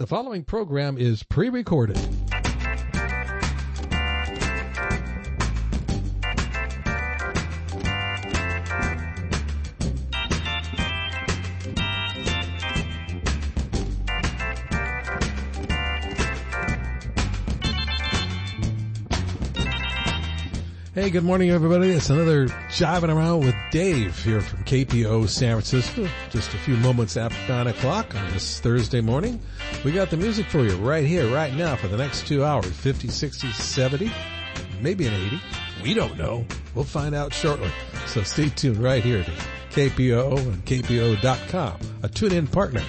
The following program is pre-recorded. Hey, good morning, everybody. It's another Jiving Around with Dave here from KPO San Francisco. Just a few moments after 9 o'clock on this Thursday morning. We got the music for you right here, right now for the next 2 hours, 50, 60, 70, maybe an 80. We don't know. We'll find out shortly. So stay tuned right here to KPO and KPO.com, a tune-in partner.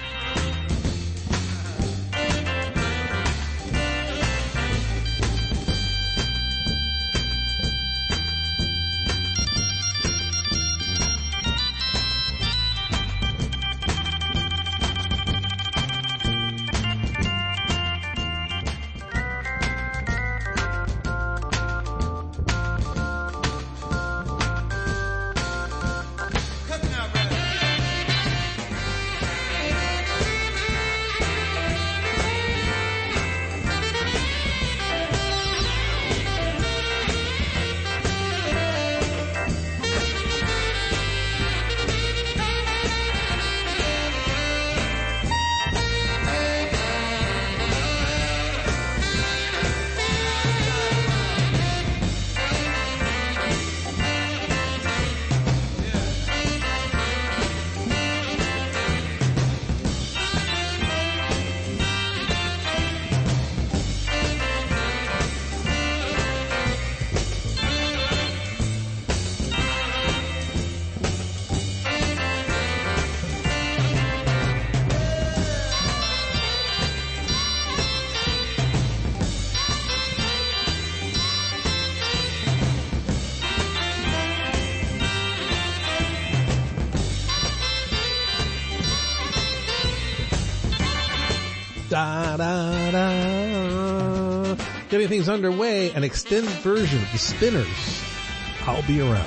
Getting things underway, an extended version of the Spinners, I'll Be Around.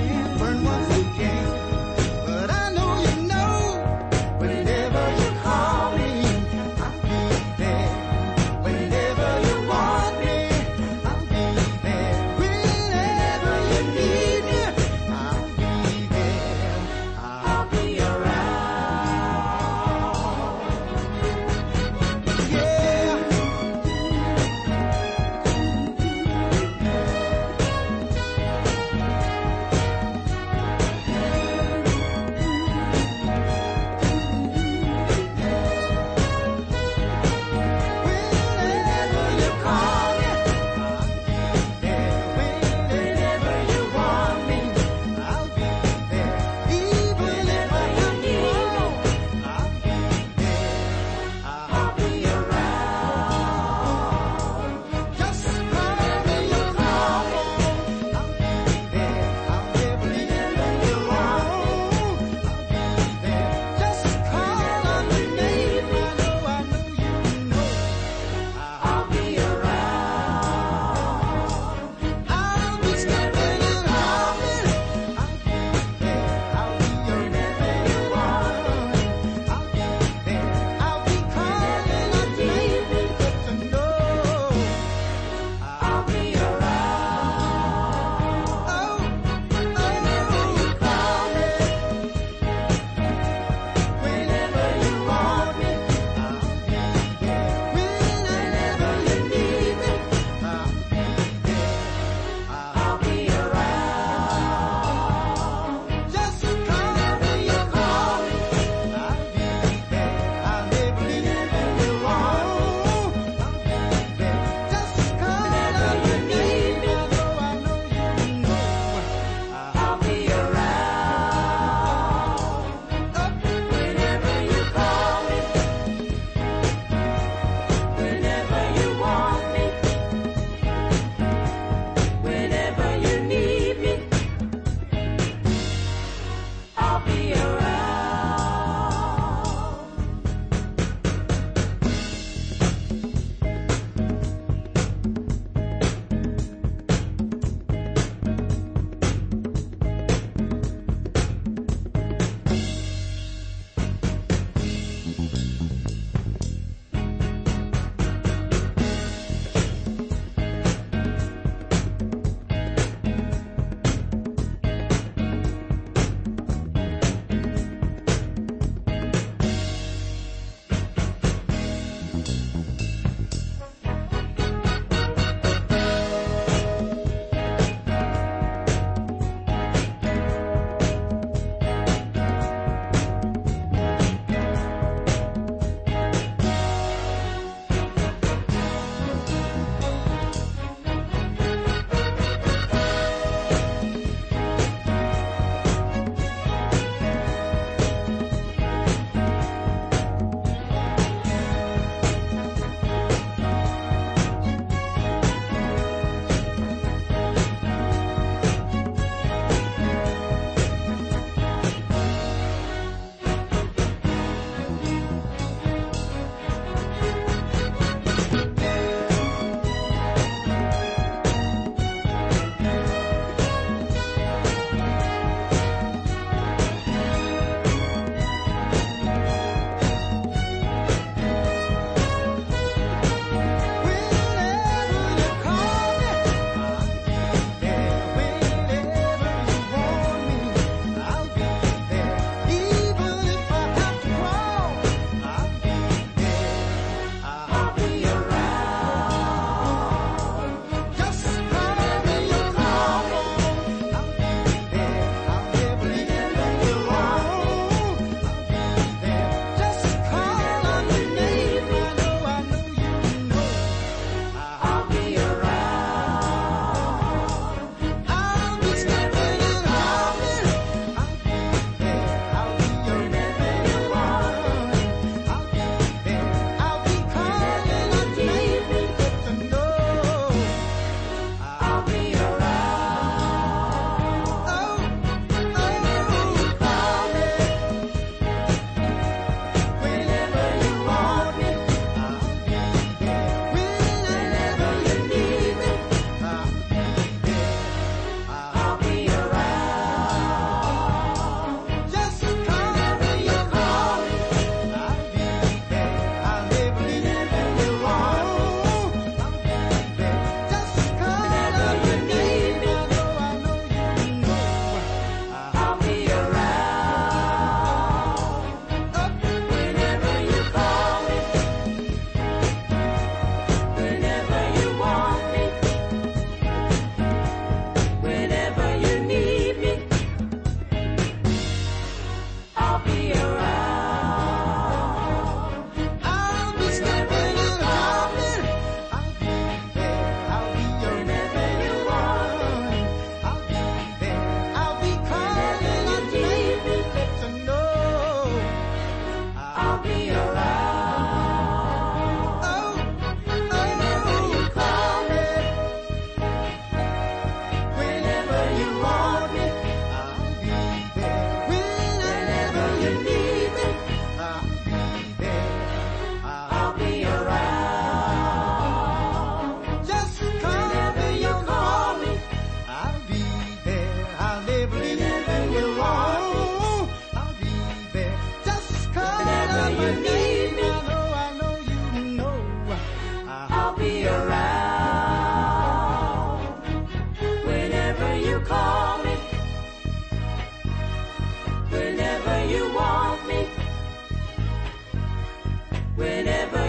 Call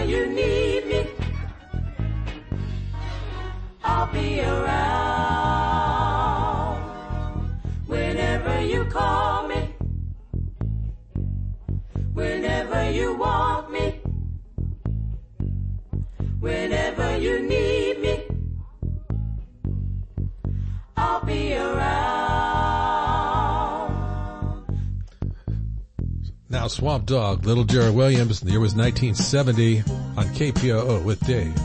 Whenever you need me, I'll be around. Whenever you call me, whenever you want me, whenever you need me, I'll be around. Now Swamp Dogg, Little Jerry Williams, the year was 1970 on KPOO with Dave.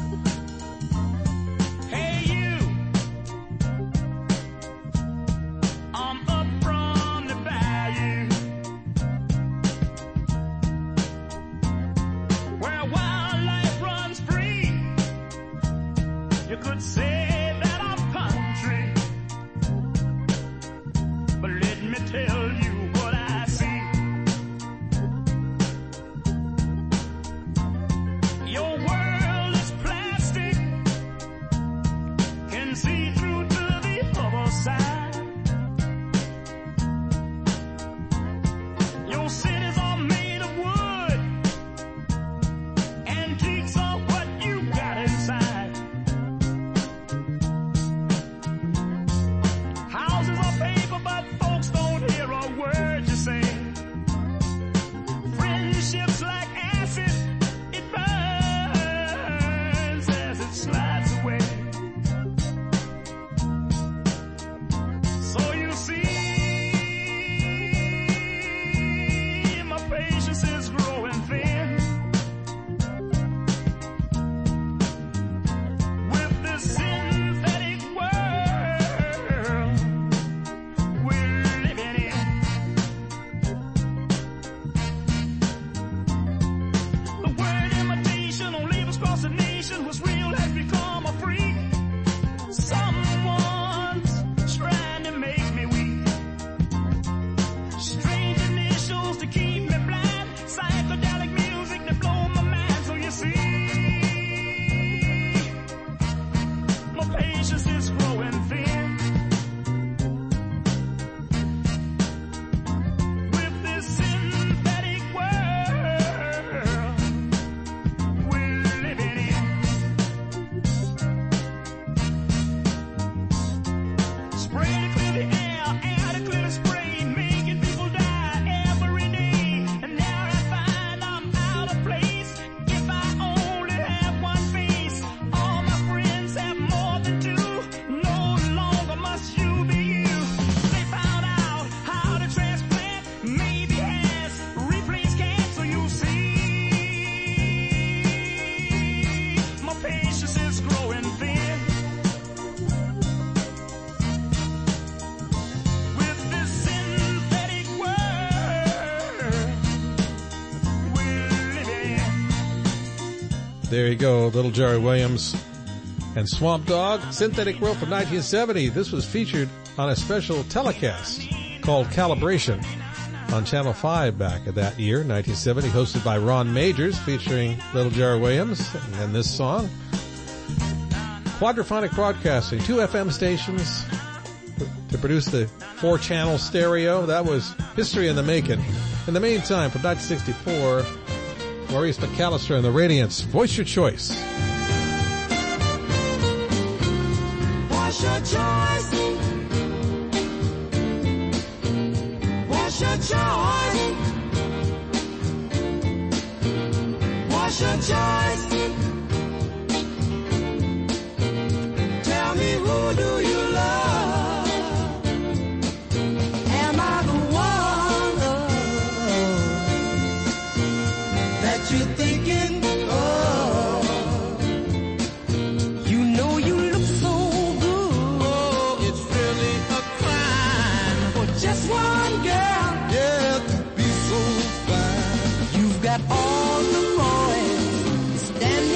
There you go, Little Jerry Williams and Swamp Dogg, Synthetic World from 1970. This was featured on a special telecast called Calibration on Channel 5 back at that year, 1970, hosted by Ron Majors, featuring Little Jerry Williams and this song. Quadraphonic Broadcasting, 2 FM stations to produce the 4-channel stereo. That was history in the making. In the meantime, from 1964, Maurice McAllister and the Radiants, Voice Your Choice. What's your choice? What's your choice? What's your choice? Tell me, who do you love? Am I the one that you're thinking of? You know you look so good. Oh, it's really a crime for just one girl, yeah, to be so fine. You've got all the boys standing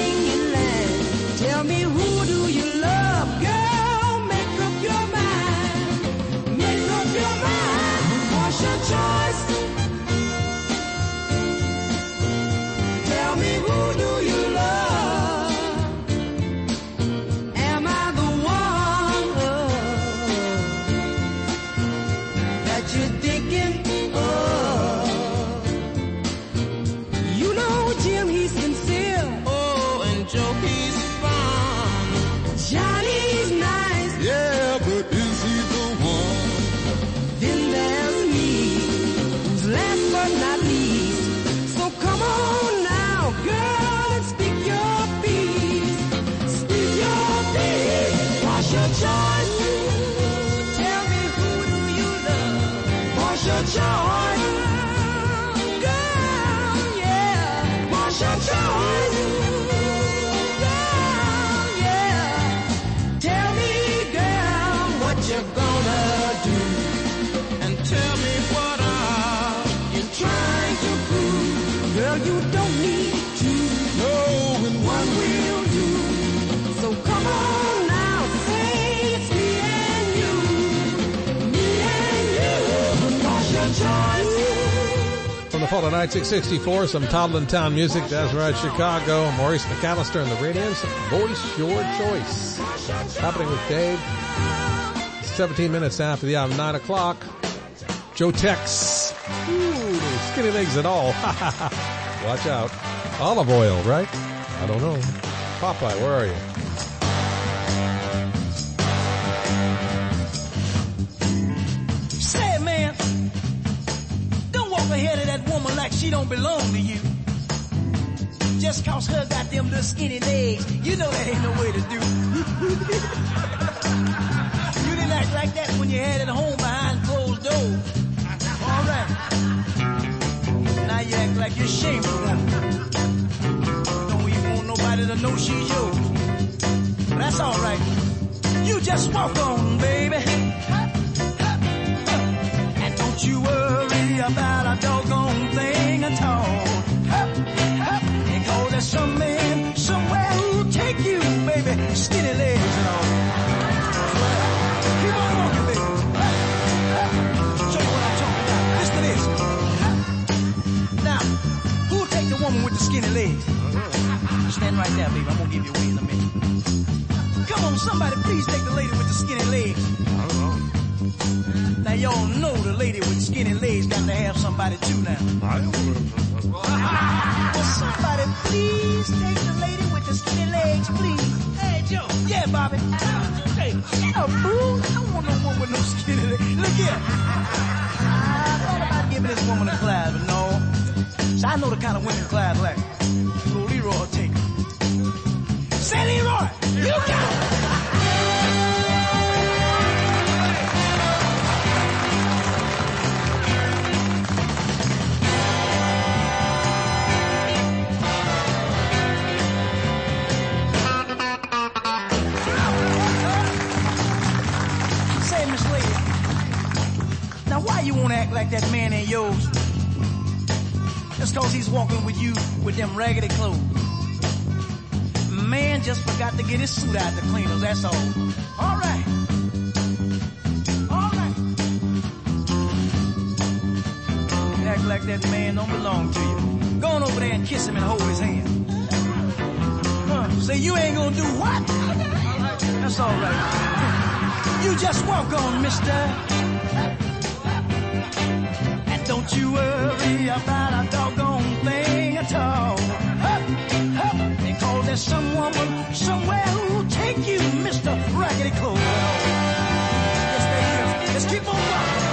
Fall of Night 664, some Toddlin' Town music. That's right, Chicago. Maurice McAllister and the Radiants. Voice Your Choice. Happening with Dave. 17 minutes after the hour, 9 o'clock. Joe Tex. Ooh, skinny legs and all. Watch out. Olive oil, right? I don't know. Popeye, where are you? Say, man, don't walk ahead of that woman like she don't belong to you. Just cause her got them little skinny legs, you know that ain't no way to do. You didn't act like that when you had it home behind closed doors. All right. Now you act like you're ashamed of her. Don't even want nobody to know she's yours. But that's all right. You just walk on, baby. And don't you worry about a doggone thing at all. Because there's some man somewhere who'll take you, baby. Skinny legs and all. Keep on walking, baby. Show you what I'm talking about. Listen to this. Now, who'll take the woman with the skinny legs? Stand right there, baby. I'm gonna give you away in a minute. Come on, somebody please take the lady with the skinny legs. Now y'all know the lady with skinny legs got to have somebody too now. Well, somebody please take the lady with the skinny legs, please. Hey, Joe. Yeah, Bobby. Hey, get up, boo. I don't want no woman with no skinny legs. Look here. I thought about giving this woman a class, but no. So I know the kind of women Clyde like. Little Leroy will take her. Say, Leroy, you got it. Say, Miss Lady, now why you want to act like that man ain't yours? Just cause he's walking with you with them raggedy clothes. Man just forgot to get his suit out the cleaners, that's all. All right. All right. You act like that man don't belong to you. Go on over there and kiss him and hold his hand. Say you ain't gonna do what? That's all right. You just walk on, mister. And don't you worry about a doggone thing at all. Because there's some woman somewhere who'll take you, Mr. Raggedy Clothes. Yes, there is. Let's keep on walking.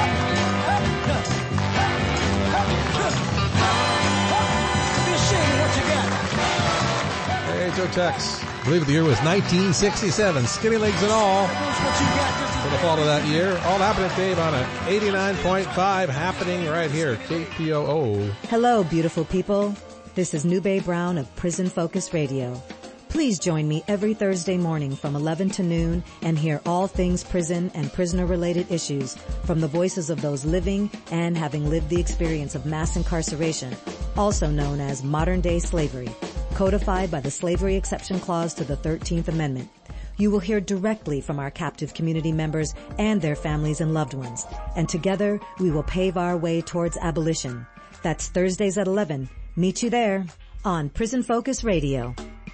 Be ashamed of what you got. Hey, Joe Tex. I believe the year was 1967. Skinny legs and all. That's what you got. For the fall of that year. All happening, Dave, on a 89.5 happening right here. KPOO. Hello, beautiful people. This is Nube Brown of Prison Focus Radio. Please join me every Thursday morning from 11 to noon and hear all things prison and prisoner-related issues from the voices of those living and having lived the experience of mass incarceration, also known as modern-day slavery, codified by the Slavery Exception Clause to the 13th Amendment. You will hear directly from our captive community members and their families and loved ones, and together we will pave our way towards abolition. That's Thursdays at 11. Meet you there on Prison Focus Radio.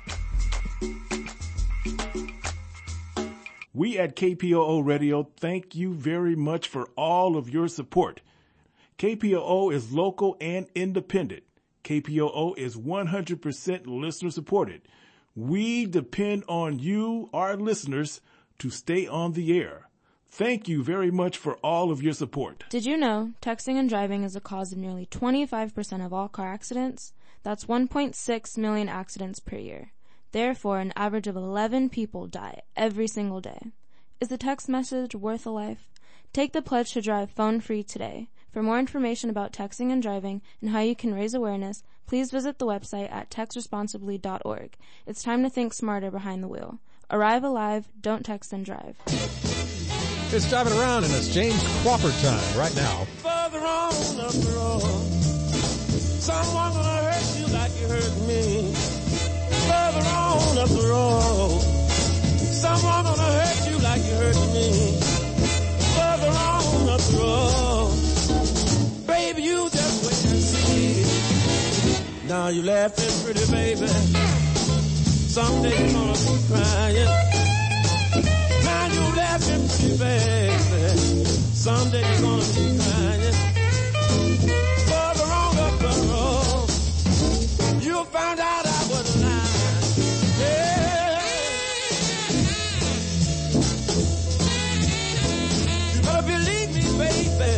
We at KPOO Radio thank you very much for all of your support. KPOO is local and independent. KPOO is 100% listener supported. We depend on you, our listeners, to stay on the air. Thank you very much for all of your support. Did you know texting and driving is the cause of nearly 25% of all car accidents? That's 1.6 million accidents per year. Therefore, an average of 11 people die every single day. Is the text message worth a life? Take the pledge to drive phone-free today. For more information about texting and driving and how you can raise awareness, please visit the website at textresponsibly.org. It's time to think smarter behind the wheel. Arrive alive, don't text and drive. It's driving around and it's James Crawford time right now. Further on up the road, someone gonna hurt you like you hurt me. Further on up the road, someone gonna hurt you like you hurt me. Further on up the road, baby, you just wait and see. Now you laughing pretty baby. Someday you're gonna be crying. Now you laughing pretty baby. Someday you're gonna be crying. Further on up the road, you found out I was lying. Yeah. You better believe me, baby.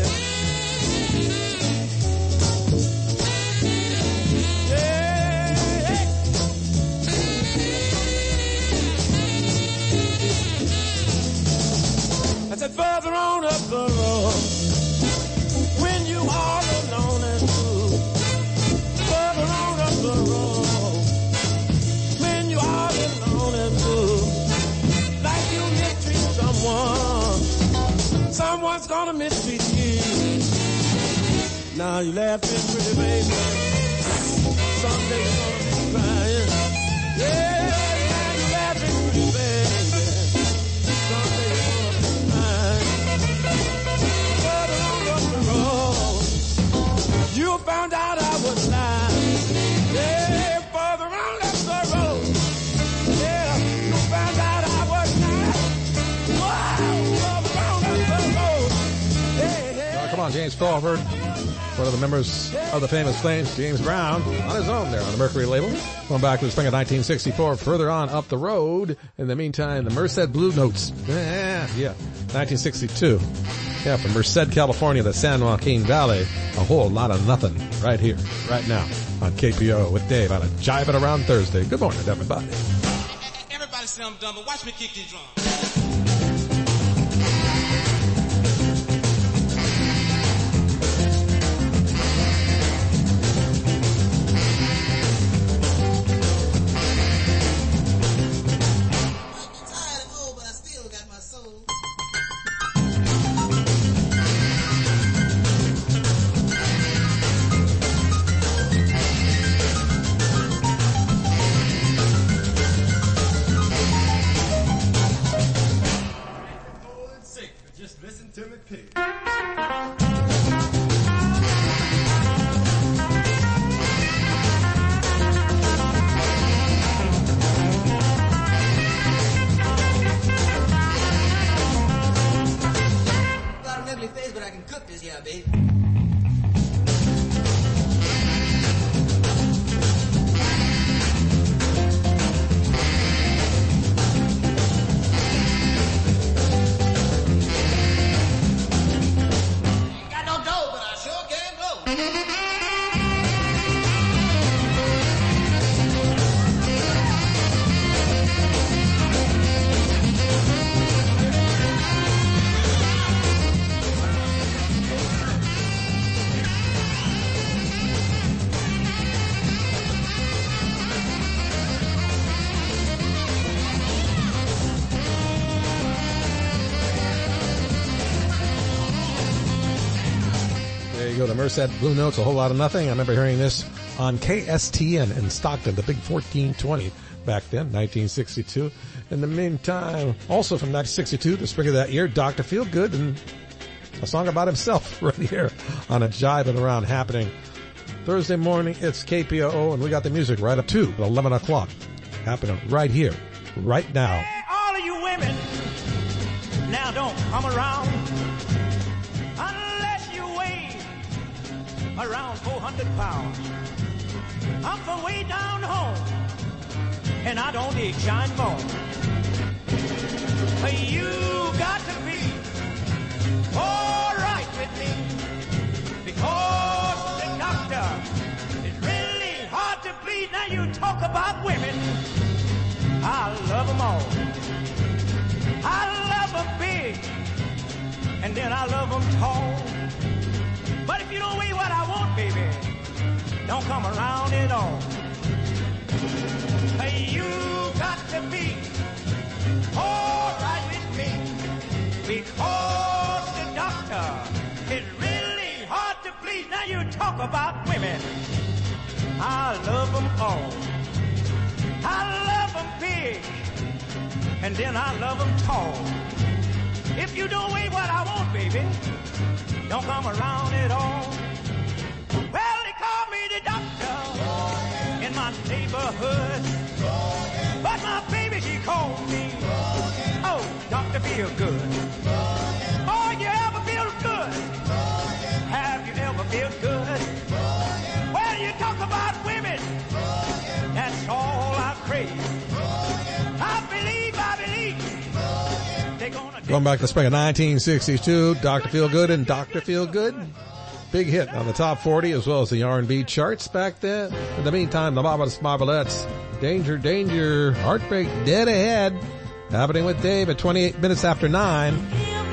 Further on up the road, when you all alone and blue. Further on up the road, when you all alone and blue. Like you mistreat someone, someone's gonna mistreat you. Now you laughing pretty baby, someday you're gonna be crying. Yeah, now you laughing pretty baby. You found out I was lying. Yeah, further on up the road. Yeah, you found out I was lying. Wow, further on up the road. Hey. Come on, James Crawford, one of the members of the famous Flames, James Brown, on his own there on the Mercury label. Going back to the spring of 1964, further on up the road. In the meantime, the Merced Blue Notes. Yeah, 1962. Yeah, from Merced, California, the San Joaquin Valley. A whole lot of nothing right here, right now on KPO with Dave on a Jiving Around Thursday. Good morning, everybody. Everybody say I'm dumb, but watch me kick these drums. The Merced Blue Notes, a whole lot of nothing. I remember hearing this on KSTN in Stockton, the big 1420 back then, 1962. In the meantime, also from 1962, the spring of that year, Dr. Feelgood and a song about himself right here on a Jiving Around happening. Thursday morning, it's KPOO, and we got the music right up to 11 o'clock happening right here, right now. Hey, all of you women, now don't come around unless you weigh around 400 pounds. I'm from way down home, and I don't eat giant bone. But you got to be all right with me, because the doctor is really hard to please. Now you talk about women, I love them all. I love them big, and then I love them tall. But if you don't weigh what I want, baby, don't come around at all. You got to be all right with me, because the doctor is really hard to please. Now you talk about women, I love them all. I love them big, and then I love them tall. If you don't weigh what I want, baby, don't come around at all. Well, they call me the doctor. neighborhood. But my baby, she called me. Oh, Dr. Feel Good. Oh, you ever feel good? Have you ever feel good? Well, you talk about women. That's all I crave. I believe. They're gonna Going back to the spring of 1962, Dr. Feelgood and Dr. Feelgood. Big hit on the top 40 as well as the R&B charts back then. In the meantime, the Marvelous Marvelettes, Danger, Danger, Heartbreak, Dead Ahead, happening with Dave at 28 minutes after 9.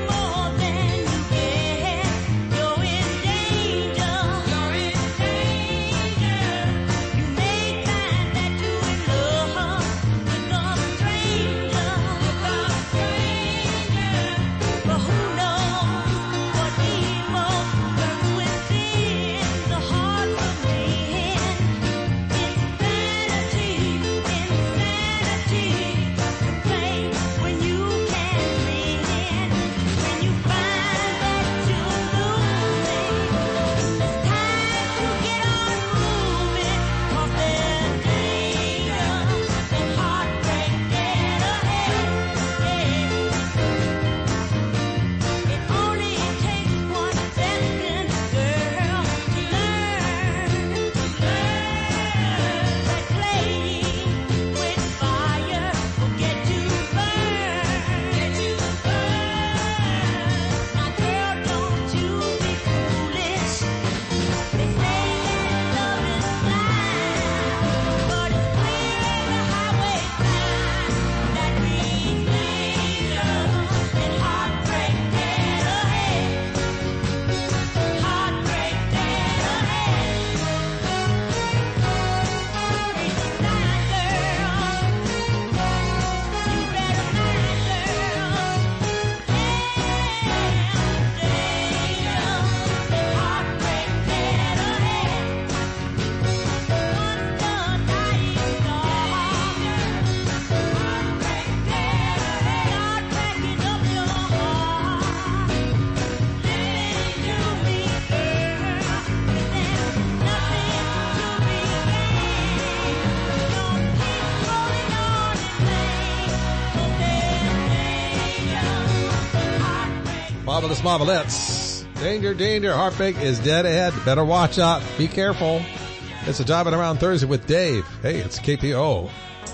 Marvelous Marvelettes. Danger, danger, heartbreak is dead ahead. Better watch out. Be careful. It's a Driving Around Thursday with Dave. Hey, it's KPO.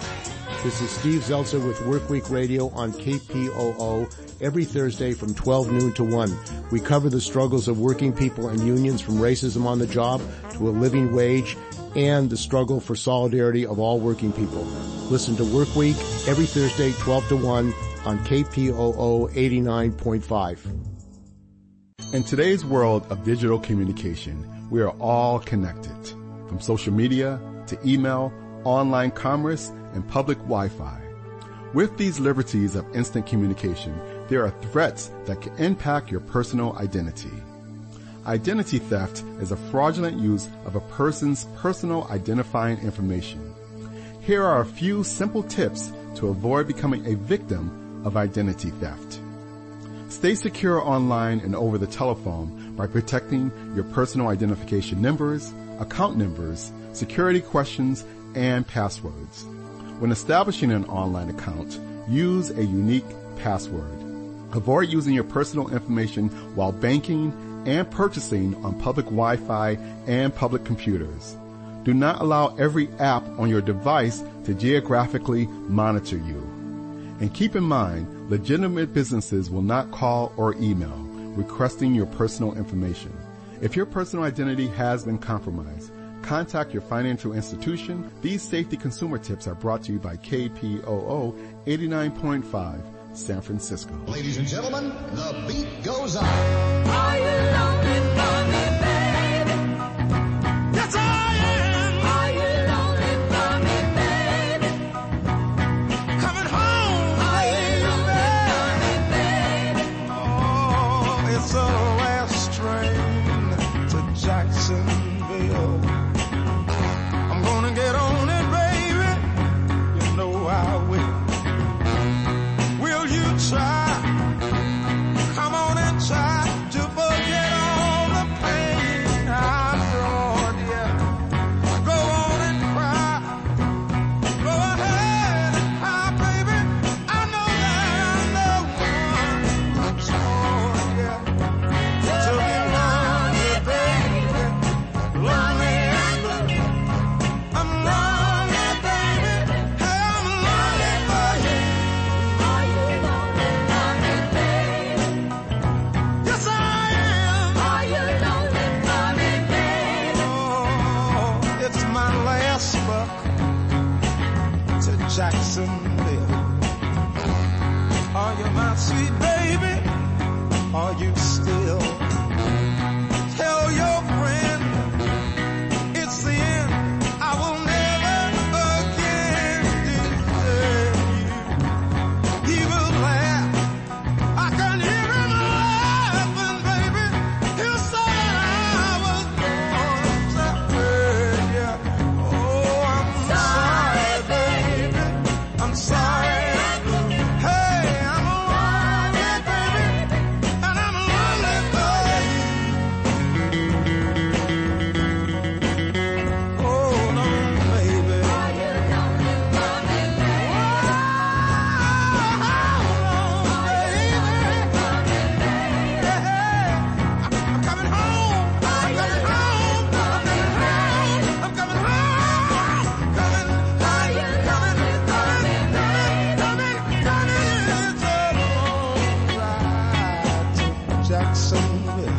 This is Steve Zeltzer with Workweek Radio on KPOO every Thursday from 12 noon to 1. We cover the struggles of working people and unions from racism on the job to a living wage and the struggle for solidarity of all working people. Listen to Workweek every Thursday 12 to 1 on KPOO 89.5. In today's world of digital communication, we are all connected. From social media to email, online commerce, and public Wi-Fi. With these liberties of instant communication, there are threats that can impact your personal identity. Identity theft is a fraudulent use of a person's personal identifying information. Here are a few simple tips to avoid becoming a victim of identity theft. Stay secure online and over the telephone by protecting your personal identification numbers, account numbers, security questions, and passwords. When establishing an online account, use a unique password. Avoid using your personal information while banking and purchasing on public Wi-Fi and public computers. Do not allow every app on your device to geographically monitor you. And keep in mind, legitimate businesses will not call or email requesting your personal information. If your personal identity has been compromised, contact your financial institution. These safety consumer tips are brought to you by KPOO 89.5 San Francisco. Ladies and gentlemen, the beat goes on. Are you lonely for me, baby? Yes, I am. Are you lonely for me, baby? Coming home. Are you lonely for me, baby? Oh, it's a last train to Jacksonville. I'm gonna get on it, baby. You know I will. Will you try? Come on and try to forget all Jacksonville. Are you my sweet baby? Are you still? Tell your friend it's the end. I will never again desert you. He will laugh. I can hear him laughing, baby. He'll say I was born separate, yeah. Oh, I'm sorry, baby. I'm sorry. Hey, I'm lonely, baby, and I'm lonely for you. Oh, no, baby. Are you lonely for me, baby? I'm coming home. I'm coming home. I'm coming home. Coming. Are you coming? Coming. It's a long ride to Jacksonville.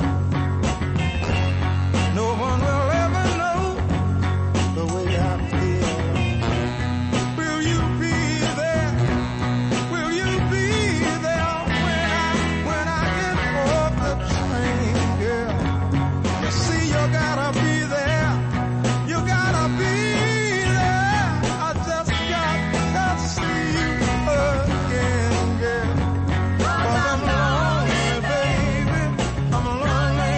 No one will ever know the way I feel. Will you be there? Will you be there when I get off the train, girl? You see, you gotta be there. You gotta be there. I just got to see you again, girl. 'Cause I'm lonely, baby. I'm lonely.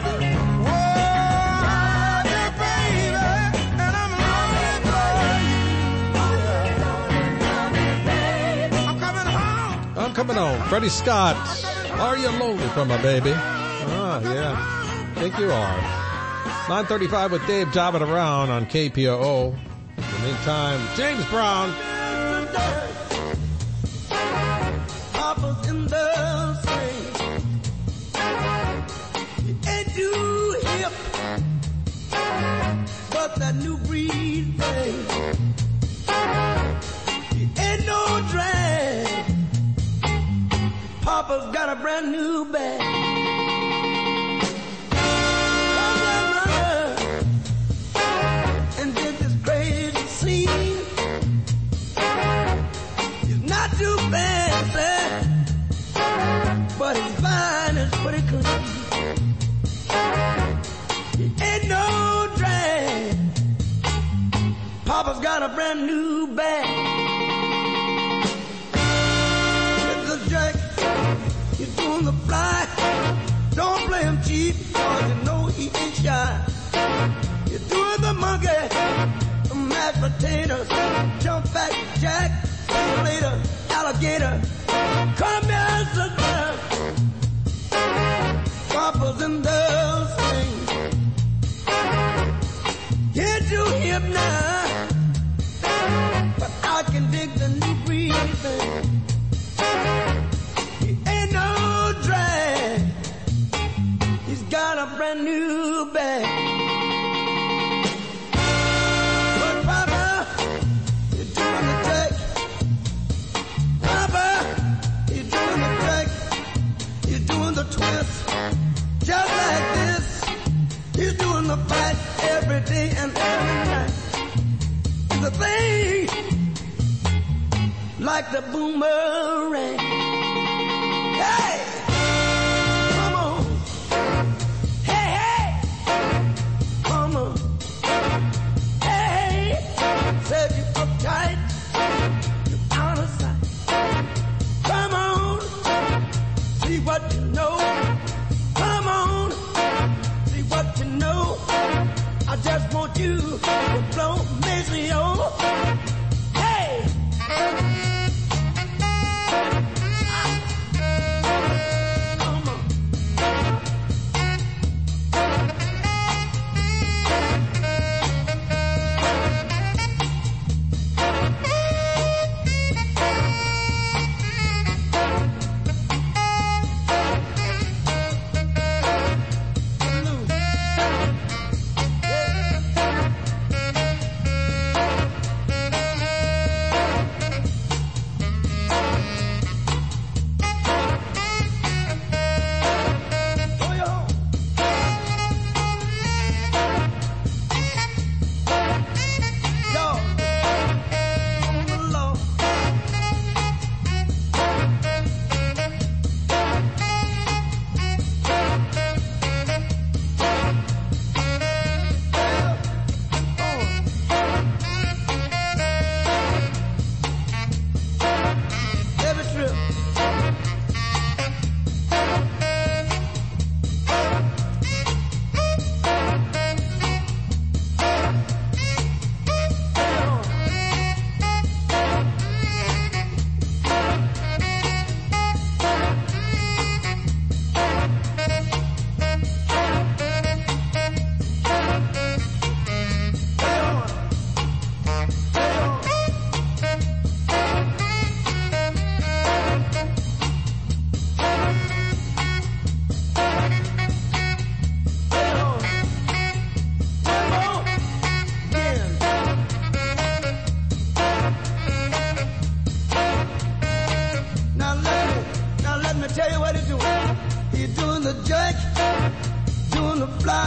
Whoa, yeah, baby. And I'm lonely for you. I'm coming home. I'm coming home. Freddie Scott. Are you lonely for my baby? Ah, yeah. Think you are. 9:35 with Dave jobbing around on KPOO. In the meantime, James Brown. Papa's in the swing. He ain't too hip, but that new breed thing. He ain't no drag. Papa's got a brand new bag. Comes that runner and did this crazy scene. He's not too fancy, but his vine is pretty clean. He ain't no drag. Papa's got a brand new bag. It's a jack. He's doing the fly. Don't play him cheap, 'cause you know he ain't shy. You're doing the monkey, the mashed potatoes, jump back, jack, later, alligator. Come here, sister. Papa's in the swing. Get you hip now, but I can dig the new breed thing. He ain't no drag. He's got a brand new bag. But Papa, you're doing the trick. Papa, you're doing the trick. You're doing the twist. Just like this. He's doing the fight every day and every night. The thing like the boomerang. Hey! Come on. Hey, hey! Come on. Hey! Said you uptight. You out of sight. Come on. See what you know. Come on. See what you know. I just want you to blow Maceo. Hey! Come on.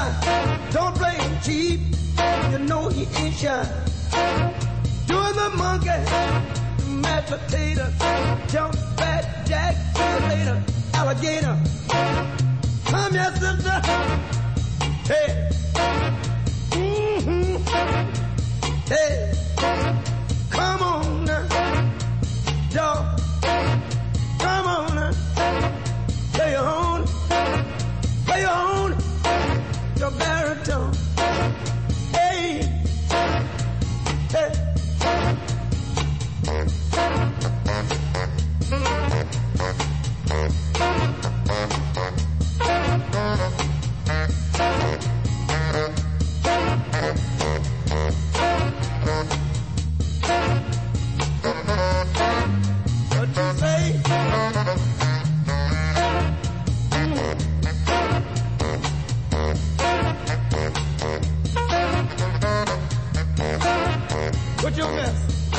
Don't play him cheap. You know he ain't shy. Doing the monkey, mashed potato, jump fat jack, see you later, alligator. Come here, sister. Hey. Mm-hmm. Hey. Come on now. Dog. Come on now. Play your own. Play your own. Your baritone. Hey. Hey. What you say? Put your best.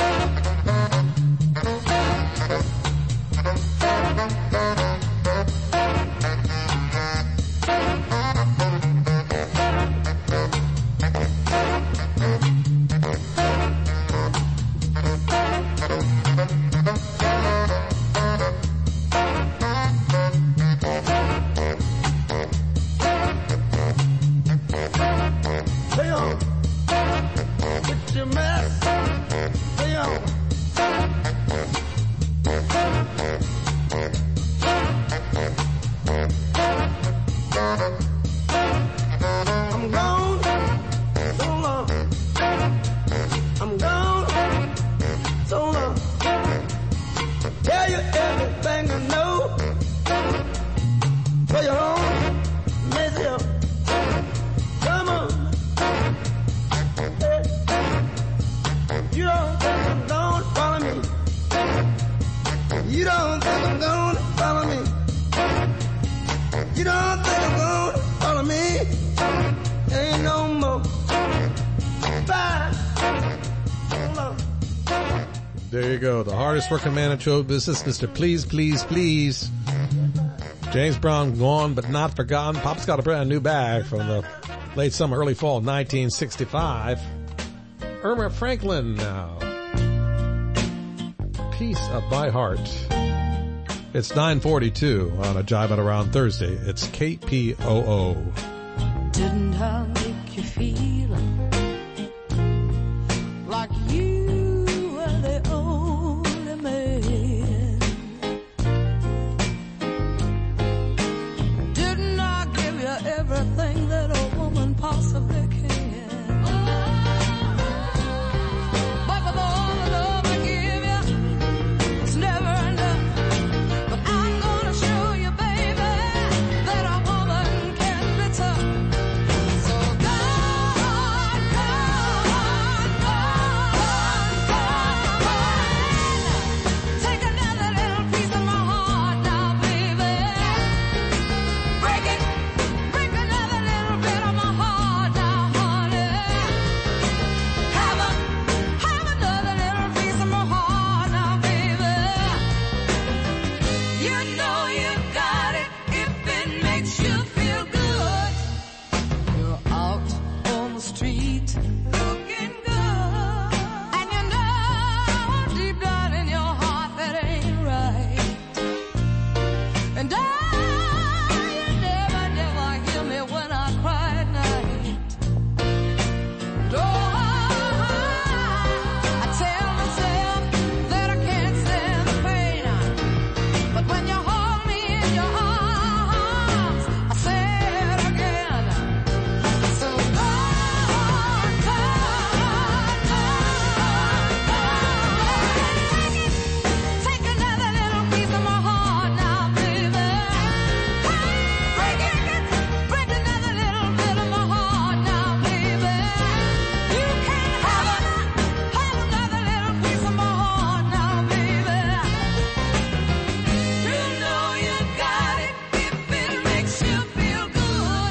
Play on. Put your mask. Play on. I'm gone so long. I'm gone so long. Tell you everything I know. For your own mess up. Come on. Hey. You don't think I'm gonna follow me. You don't think I'm gonna follow me. You don't think I'm gonna follow me. Ain't no more. Bye. Hold on. There you go. The hardest working man in show business, Mr. Please, Please, Please. James Brown, gone but not forgotten. Pop's got a brand new bag from the late summer, early fall, 1965. Irma Franklin now. Piece of My Heart. It's 9:42 on a Jive It Around Thursday. It's KPOO. Didn't I make you feel like you were the only man? Didn't I give you everything that a woman possibly can? But with all the love I give you, it's never enough. But I'm gonna show you, baby, that a woman can be tough. So go on, go on, go on, go on. Take another little piece of my heart now, baby. Break it, break another little bit of my heart now, honey. Have another little piece of my heart now, baby. You know you got it if it makes you feel good. You're out on the street looking good, and you know deep down in your heart that ain't right. And you never hear me when I cry at night. I tell myself that I can't stand the pain, but when you hold me in your arms, I say it again. So go on, go on, go on. Take another little piece of my heart now, baby. Break it, break another little bit of my heart now, baby. You can have another little piece of my heart now, baby. You know you got it if it makes you feel good.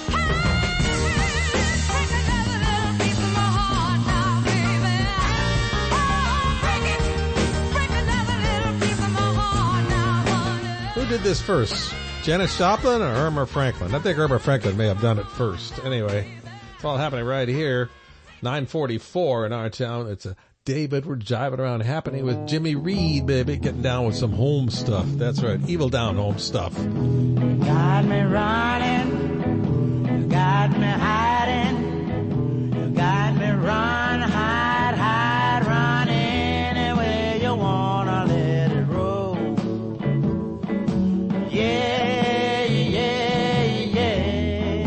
Take another little piece of my heart now, baby. Break it, break another little piece of my heart now, honey. Who did this first? Janis Joplin or Irma Franklin? I think Irma Franklin may have done it first. Anyway, it's all happening right here. 9:44 in our town. It's a David, we're jiving around happening with Jimmy Reed, baby, getting down with some home stuff. That's right, Evil Down home stuff. Got me running, you got me hiding, you got me run, hide, run anywhere you wanna let it roll. Yeah, yeah, yeah.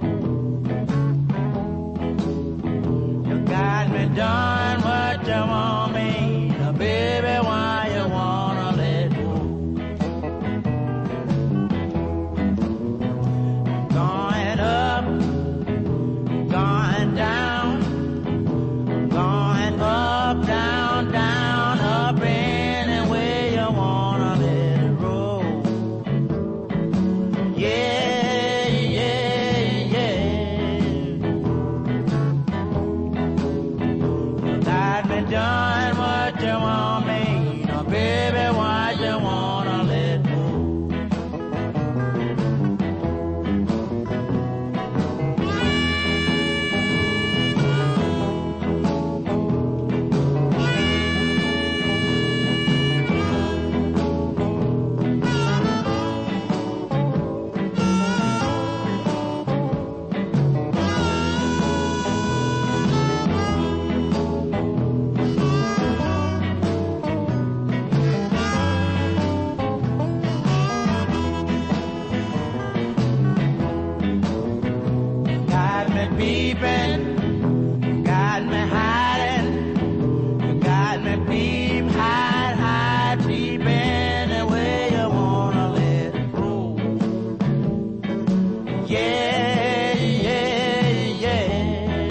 You got me done what you want me, now baby, why you wanna let go? Going up, going down, going up, down, down, up anywhere you wanna let it roll. Yeah, yeah, yeah. You got me done what you want me, now baby, why you wanna let go? Got me peeping, got me hiding, you got me peep, hide, peep anywhere you wanna let it roll. Yeah, yeah, yeah.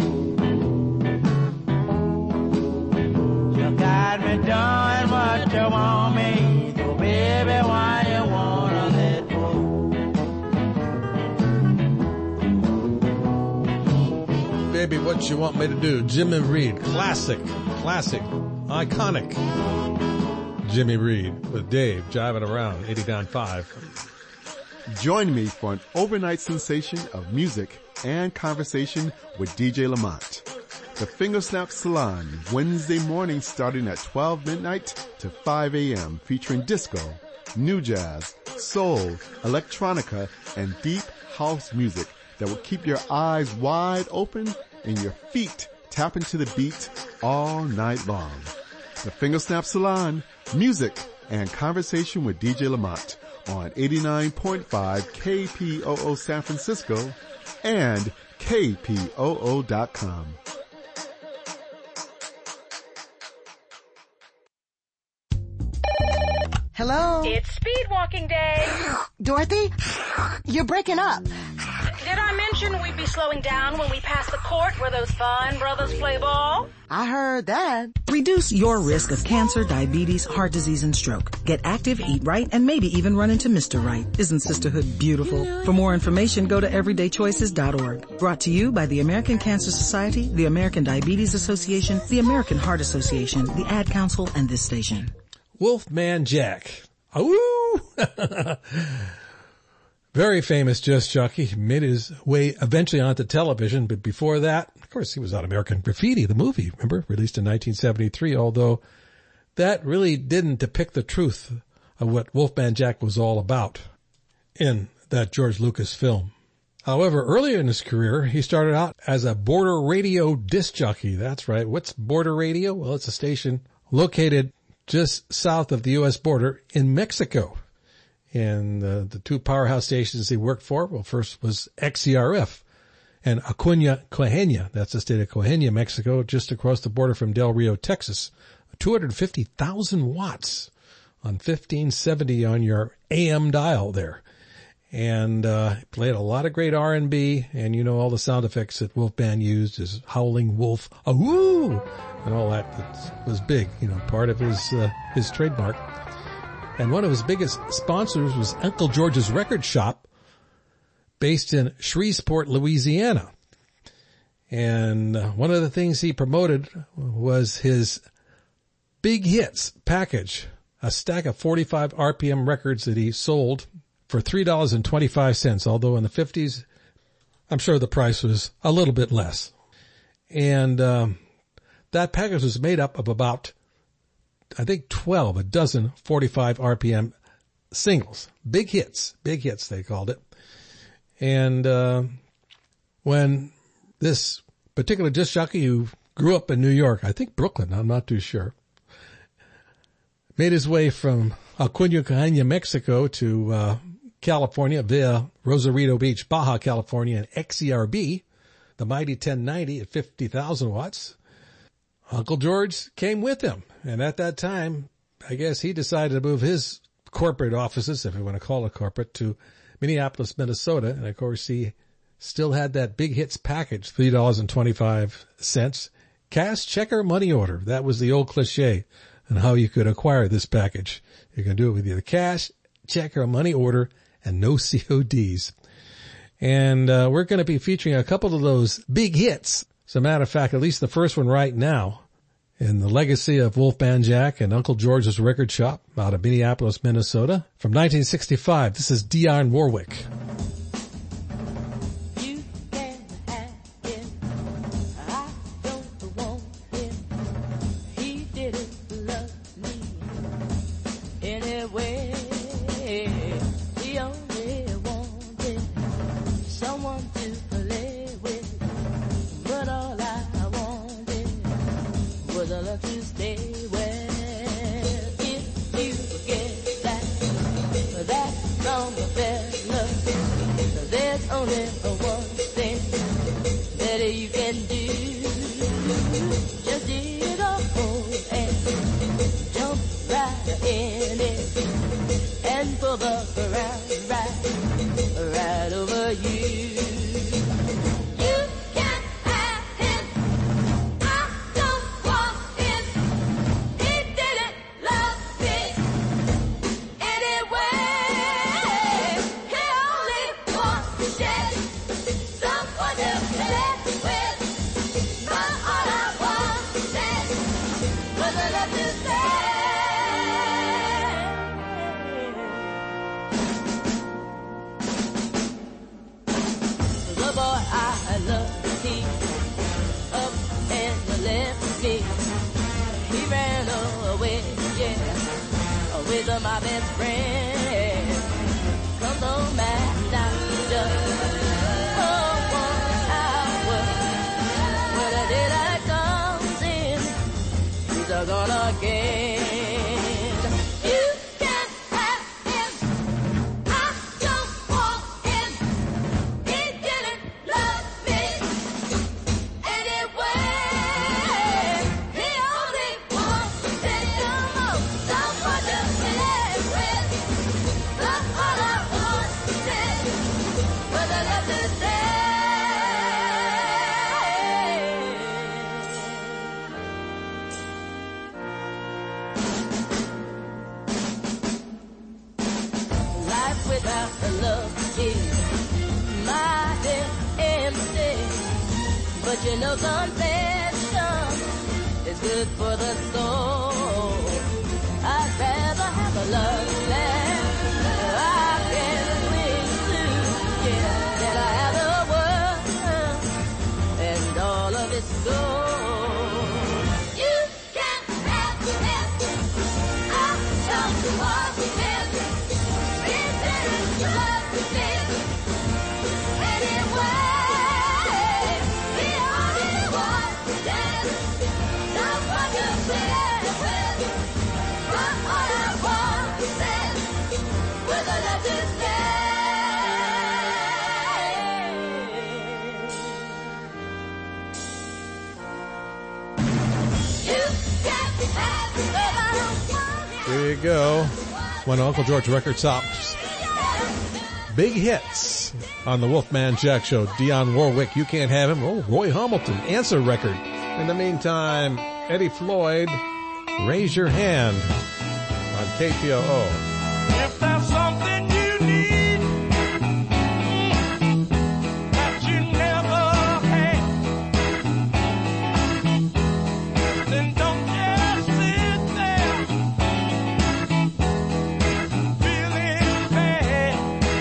You got me done what you want me, so baby, why you wanna let go? Baby, what you want me to do? Jimmy Reed, classic, iconic. Jimmy Reed with Dave, jiving around, 89.5. Join me for an overnight sensation of music and conversation with DJ Lamont. The Fingersnap Salon, Wednesday morning starting at 12 midnight to 5 a.m. featuring disco, new jazz, soul, electronica, and deep house music that will keep your eyes wide open and your feet tapping to the beat all night long. The Fingersnap Salon, music and conversation with DJ Lamont on 89.5 KPOO San Francisco and KPOO.com. Hello? It's speed walking day. Dorothy? You're breaking up. Did I mention we'd be slowing down when we pass the court where those fine brothers play ball? I heard that. Reduce your risk of cancer, diabetes, heart disease, and stroke. Get active, eat right, and maybe even run into Mr. Right. Isn't sisterhood beautiful? For more information, go to everydaychoices.org. Brought to you by the American Cancer Society, the American Diabetes Association, the American Heart Association, the Ad Council, and this station. Wolfman Jack. Ooh! Very famous disc jockey. He made his way eventually onto television, but before that, of course, he was on American Graffiti, the movie, remember? Released in 1973, although that really didn't depict the truth of what Wolfman Jack was all about in that George Lucas film. However, earlier in his career, he started out as a border radio disc jockey. That's right. What's border radio? Well, it's a station located just south of the U.S. border in Mexico. And the two powerhouse stations he worked for, well, first was XERF and Acuña, Coahuila. That's the state of Coahuila, Mexico, just across the border from Del Rio, Texas. 250,000 watts on 1570 on your AM dial there. And played a lot of great R&B, and you know all the sound effects that Wolfman used, his howling wolf, ahoo, and all that was big, you know, part of his trademark. And one of his biggest sponsors was Uncle George's Record Shop, based in Shreveport, Louisiana. And one of the things he promoted was his Big Hits package, a stack of 45 RPM records that he sold for $3.25, although in the 50s, I'm sure the price was a little bit less. And that package was made up of about, I think, a dozen 45 RPM singles. Big hits, they called it. And when this particular disc jockey who grew up in New York, I think Brooklyn, I'm not too sure, made his way from Acuña, Caña, Mexico to California via Rosarito Beach, Baja California, and XERB, the mighty 1090 at 50,000 watts. Uncle George came with him. And at that time, I guess he decided to move his corporate offices, if you want to call it corporate, to Minneapolis, Minnesota. And of course, he still had that big hits package, $3.25. Cash, check, or money order. That was the old cliche on how you could acquire this package. You can do it with either cash, check, or money order, and no CODs. And we're going to be featuring a couple of those big hits. As a matter of fact, at least the first one right now, in the legacy of Wolfman Jack and Uncle George's Record Shop out of Minneapolis, Minnesota. From 1965, this is Dionne Warwick. There you go. One of Uncle George Record Shop's big hits on the Wolfman Jack Show. Dionne Warwick, You Can't Have Him. Oh, Roy Hamilton, Answer Record. In the meantime, Eddie Floyd, Raise Your Hand on KPOO. If there's something you need that you never had, then don't just sit there feeling bad.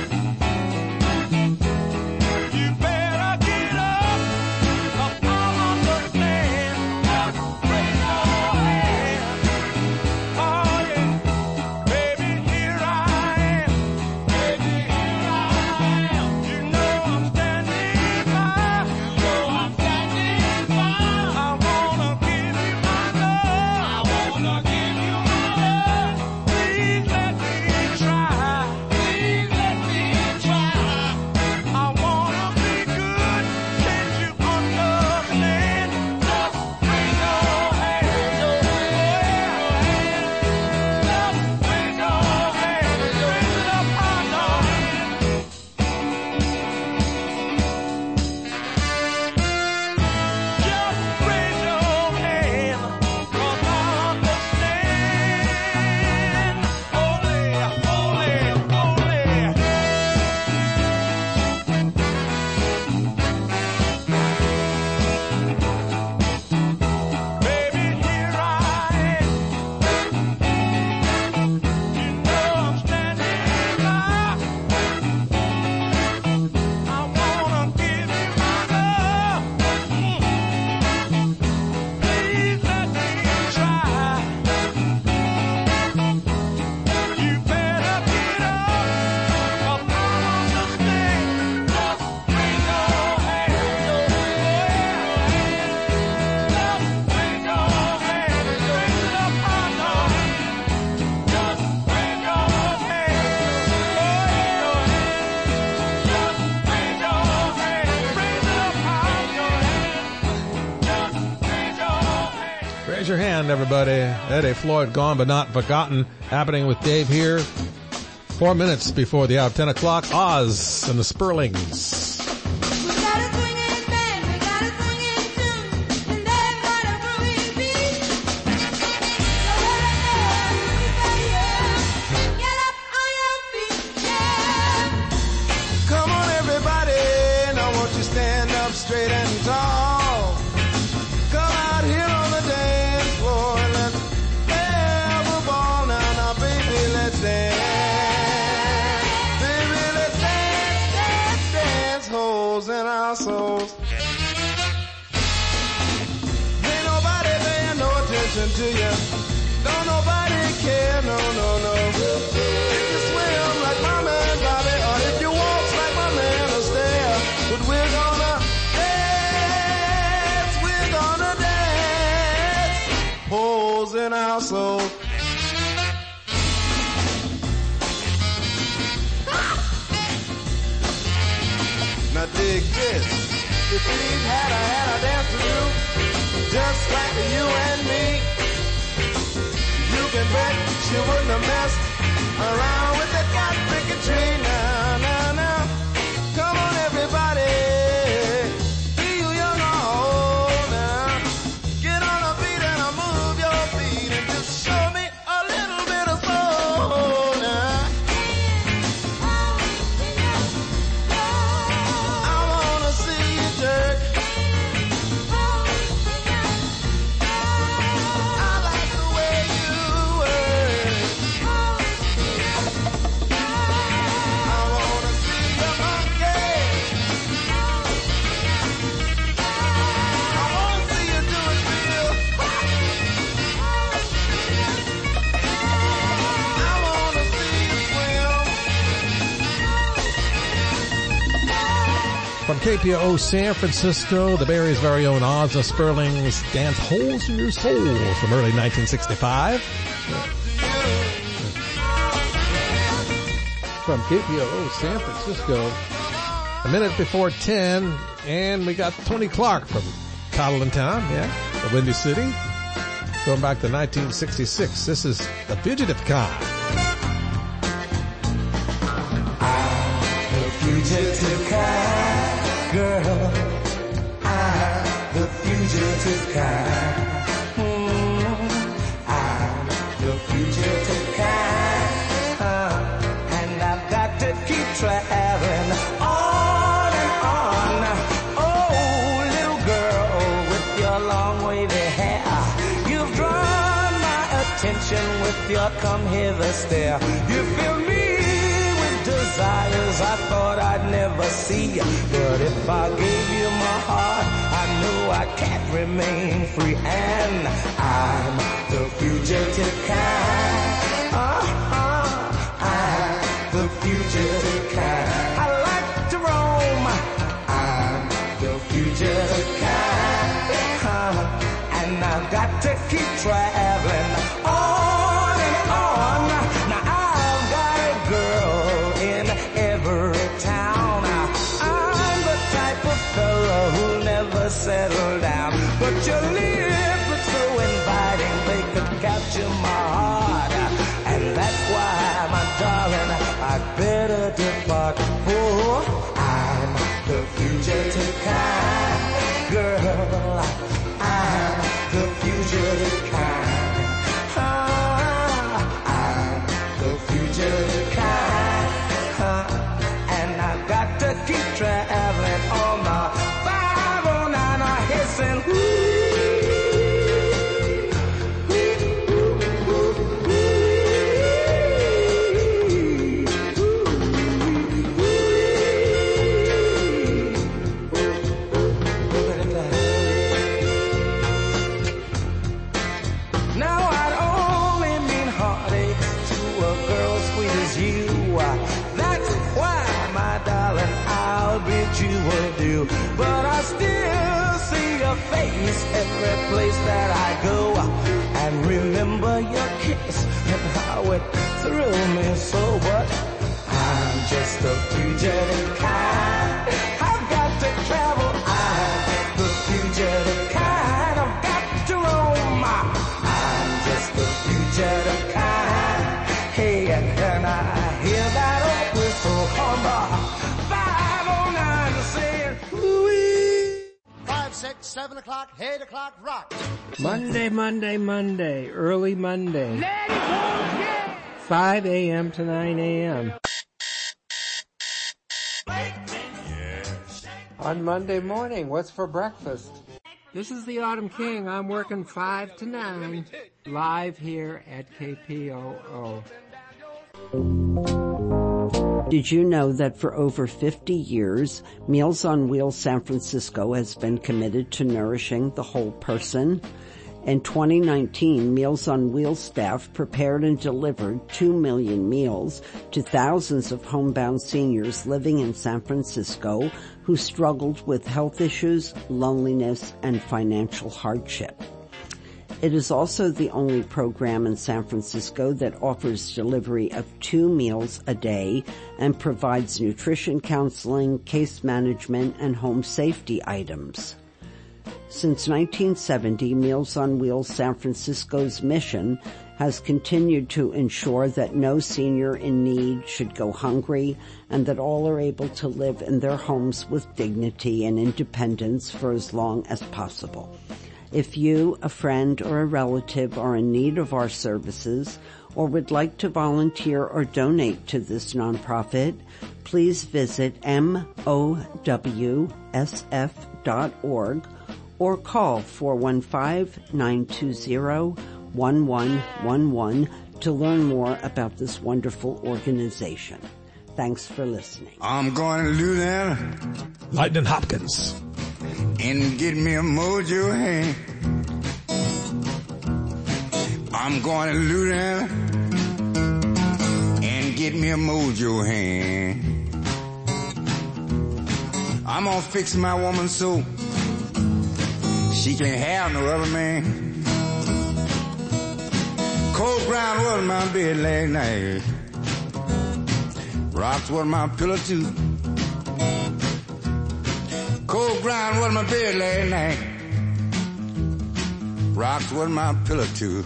Band, everybody. Eddie Floyd, Gone But Not Forgotten, happening with Dave here. 4 minutes before the hour of 10 o'clock, Oz and the Sperlings. Come on, everybody, now won't you stand up straight and tall? Come out here on the dance floor and let's have a ball now. Now, baby, let's dance. Baby, let's dance, dance, dance, holes in our souls. Ain't nobody paying no attention to you. Don't nobody care, no, no, no. If you swim like Mama and Bobby, or if you waltz like my man Astaire, but we're gonna dance, holes in our soul. Now dig this, if we had a dance to do, just like you and me, you can bet she wouldn't have messed around with that cotton-picking tree. Now, now, now, come on everybody, be you young or old now, get on a beat and move your feet and just show me a little bit of soul now. I wanna see you jerk. I like the way you work. I wanna see you monkey. I wanna see you do it real. I wanna see you swim. From KPO San Francisco, the Bay Area's very own Oz and the Sperlings, Dance Holes in Your Soul from early 1965. From KPO San Francisco, a minute before 10, and we got Tony Clark from Cottlin Town, the Windy City, going back to 1966. This is The Fugitive Kind. The fugitive kind, girl. I'm the fugitive kind. I'm the fugitive kind. And I've got to keep traveling on and on. Oh, little girl with your long wavy hair, you've drawn my attention with your come hither stare. You fill me desires I thought I'd never see. But if I gave you my heart, I know I can't remain free. And I'm the fugitive kind. I'm the fugitive kind. I like to roam. I'm the fugitive kind. And I've got to keep traveling on and on. Now I've got a girl in every town. I'm the type of fellow who'll never settle down. But your lips look so inviting, they could capture my heart. And that's why, my darling, I'd better depart. For I'm the fugitive kind. Girl, I'm the fugitive kind. I'm the fugitive kind. And I've got to keep traveling on the 509. I hasten. Now I'd only mean heartache to a girl sweet as you. That's why, my darling, I'll bid you adieu. But I still see your face every place that I go, and remember your kiss and how it thrilled me so. But I'm just a fugitive kind. I've got to travel. I'm the fugitive kind. I've got to roam. I'm 7 o'clock, 8 o'clock, rock. Monday, early Monday. 5 a.m. to 9 a.m. On Monday morning, what's for breakfast? This is the Autumn King. I'm working 5 to 9, live here at KPOO. Did you know that for over 50 years, Meals on Wheels San Francisco has been committed to nourishing the whole person? In 2019, Meals on Wheels staff prepared and delivered 2 million meals to thousands of homebound seniors living in San Francisco who struggled with health issues, loneliness, and financial hardship. It is also the only program in San Francisco that offers delivery of 2 meals a day and provides nutrition counseling, case management, and home safety items. Since 1970, Meals on Wheels San Francisco's mission has continued to ensure that no senior in need should go hungry and that all are able to live in their homes with dignity and independence for as long as possible. If you, a friend, or a relative are in need of our services or would like to volunteer or donate to this nonprofit, please visit MOWSF.org or call 415-920-1111 to learn more about this wonderful organization. Thanks for listening. I'm going to Louisiana. Lightning Hopkins. And get me a mojo hand. I'm going to Louisiana and get me a mojo hand. I'm gonna fix my woman so she can't have no other man. Cold ground was my bed last night. Rocks was my pillow too. Cold ground was my bed last night. Rocks was my pillow too.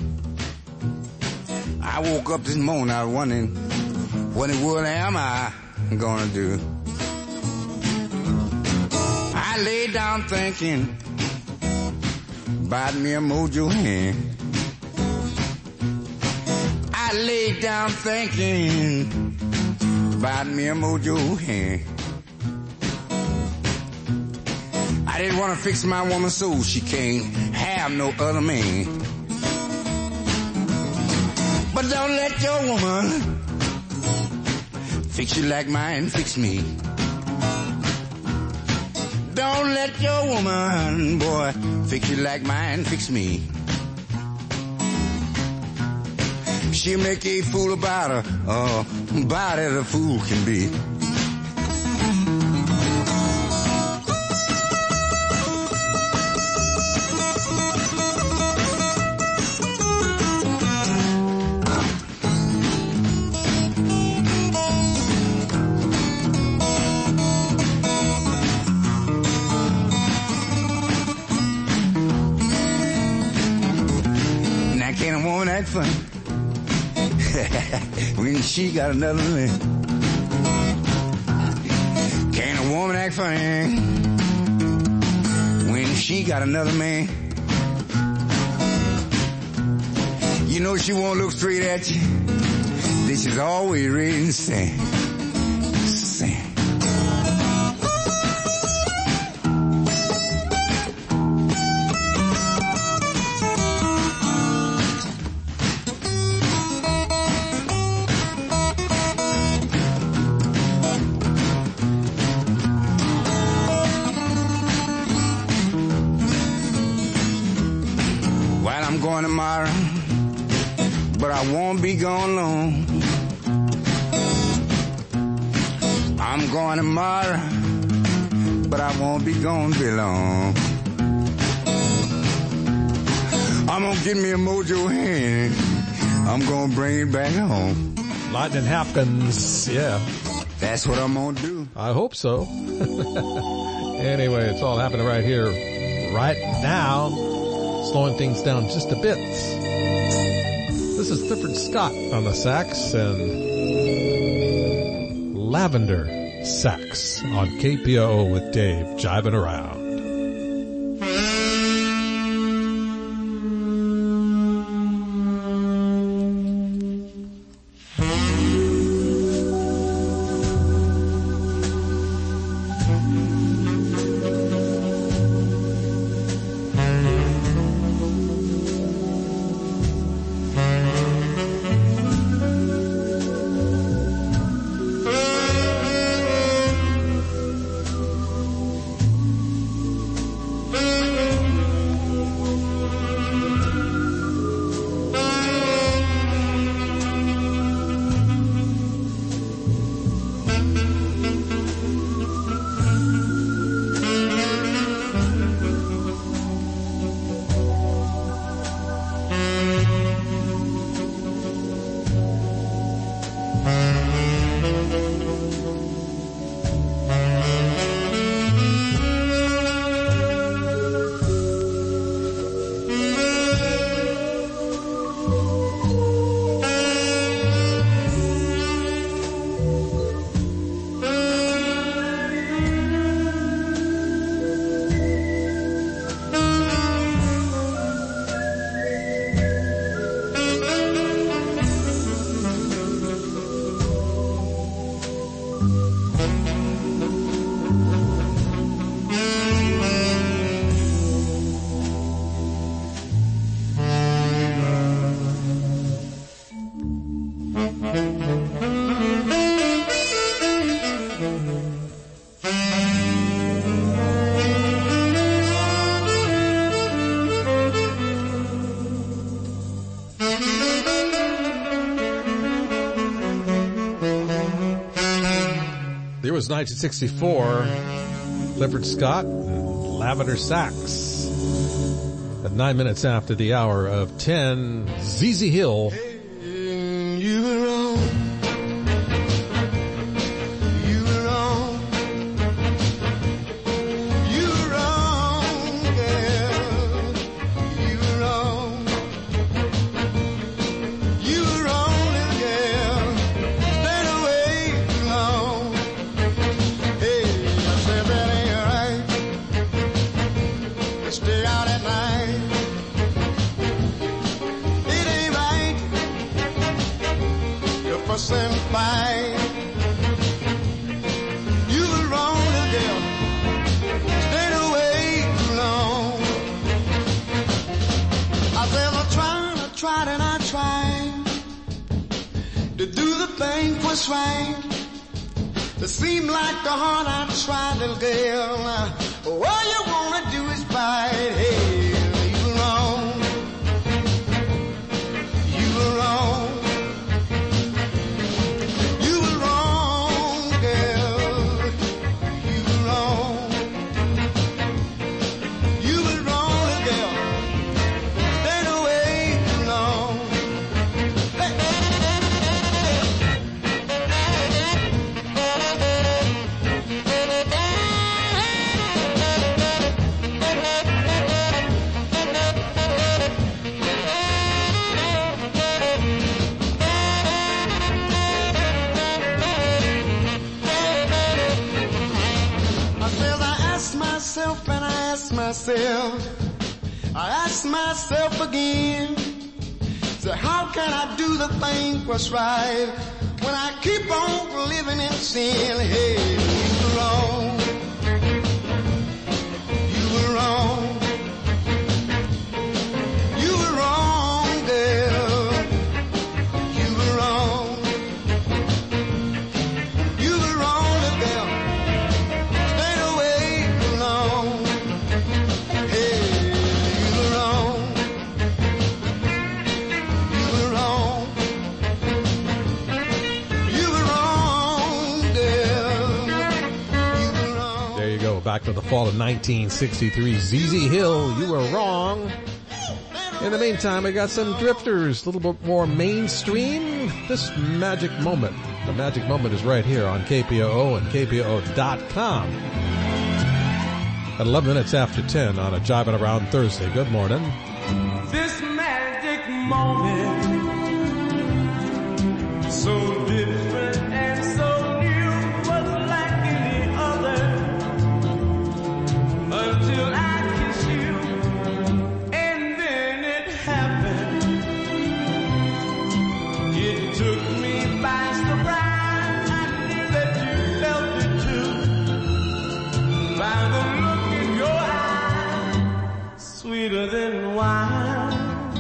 I woke up this morning, I was wondering, what in the world am I gonna do? I lay down thinking about me a mojo hand. I lay down thinking about me a mojo hand. I didn't want to fix my woman so she can't have no other man. But don't let your woman fix you like mine fix me. Don't let your woman, boy, fix you like mine fix me. She'll make a fool about her, about as a fool can be. Act funny when she got another man. Can a woman act funny when she got another man? You know she won't look straight at you. This is always ready and sand. Tomorrow, but I won't be gone long. I'm going tomorrow, but I won't be gone be long. I'm gonna get me a mojo hand. I'm gonna bring it back home. Lightning Hopkins, yeah. That's what I'm gonna do. I hope so. Anyway, it's all happening right here, right now. Slowing things down just a bit. This is Clifford Scott on the sax and Lavender Sax on KPOO with Dave jiving around. was 1964. Clifford Scott, Lavender Sacks. At 9 minutes after the hour of 10, ZZ Hill. You were wrong. You were wrong. You were wrong, girl. You were wrong. You were wrong, little girl. Stayed away too long. Hey, I said that ain't right. Stay out at night. It ain't right. To fuss and fight. You were wrong, little girl. Stayed away too long. I said I tried and I tried to do the thing was right. It seemed like the heart I tried, little girl. All you wanna do is fight. Hey, you were wrong. You were wrong. You were wrong, girl. You were wrong. You were wrong, little girl. Stayed away too long. I ask myself again, so how can I do the thing what's right when I keep on living in sin? Hey, you were wrong. You were wrong. You were wrong, girl. You were wrong. You were wrong, little girl. Stayed away too long. Back to the fall of 1963. ZZ Hill, You Were Wrong. In the meantime, we got some drifters, a little bit more mainstream. This Magic Moment. The Magic Moment is right here on KPOO and KPOO.com. At 11 minutes after 10 on a Jiving Around Thursday. Good morning. This magic moment, so different and so new, was like any other. Until I kissed you, and then it happened. It took me by surprise. I knew that you felt it too. By the look in your eyes, sweeter than wine,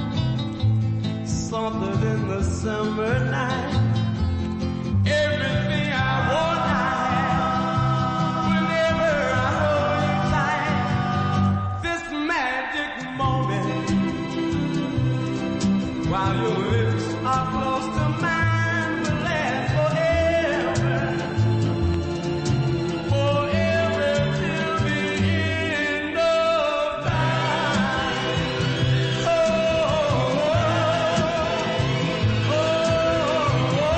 softer than the summer night. Everything I want, I have. Whenever I hold you tight, this magic moment, while your lips are close to mine, will last forever, forever till the end of time. Oh, oh, oh, oh.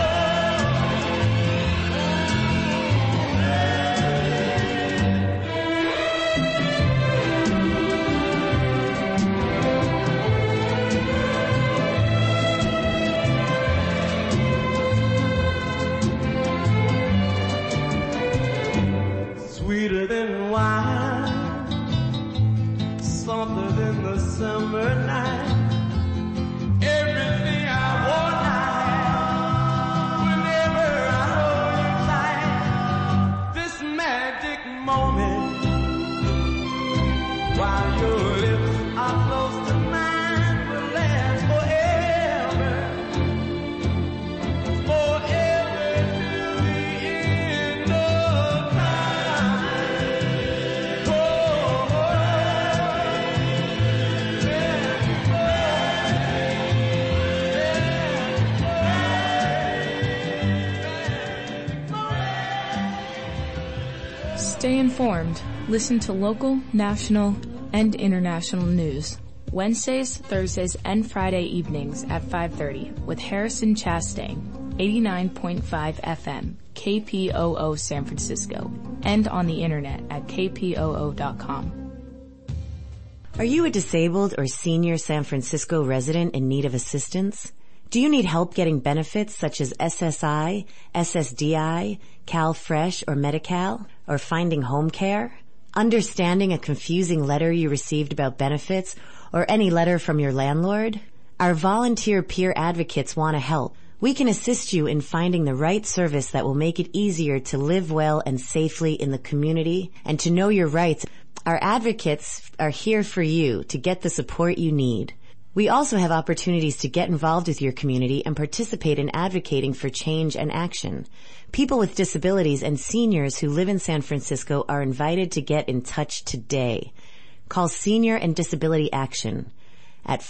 Stay informed. Listen to local, national, and international news. Wednesdays, Thursdays, and Friday evenings at 5:30 with Harrison Chastain, 89.5 FM, KPOO San Francisco, and on the internet at kpoo.com. Are you a disabled or senior San Francisco resident in need of assistance? Do you need help getting benefits such as SSI, SSDI, CalFresh, or Medi-Cal, or finding home care? Understanding a confusing letter you received about benefits, or any letter from your landlord? Our volunteer peer advocates want to help. We can assist you in finding the right service that will make it easier to live well and safely in the community and to know your rights. Our advocates are here for you to get the support you need. We also have opportunities to get involved with your community and participate in advocating for change and action. People with disabilities and seniors who live in San Francisco are invited to get in touch today. Call Senior and Disability Action at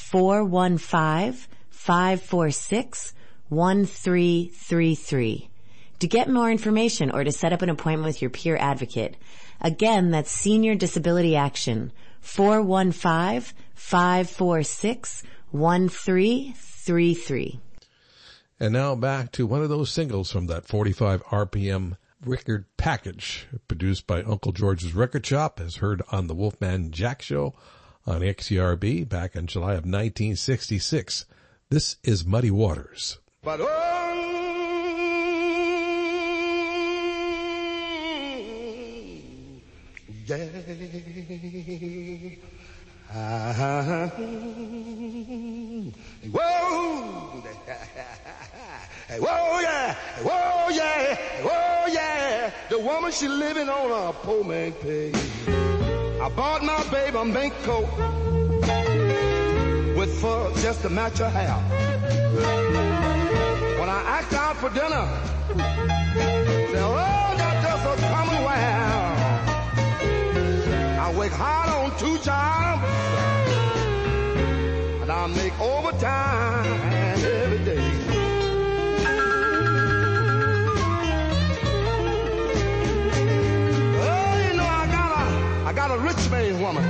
415-546-1333 to get more information or to set up an appointment with your peer advocate. Again, that's Senior Disability Action, 415-546-1333. And now back to one of those singles from that 45 RPM record package produced by Uncle George's Record Shop, as heard on the Wolfman Jack Show on XCRB back in July of 1966. This is Muddy Waters. But yeah. Whoa. Whoa, yeah. Whoa, yeah. Whoa, yeah. The woman, she living on a poor man pay. I bought my baby a mink coat with fur just to match her hair. When I asked out for dinner, said, oh, that's just a common wear. I work hard on 2 jobs, and I make overtime every day. Oh, you know, I got a rich man's woman,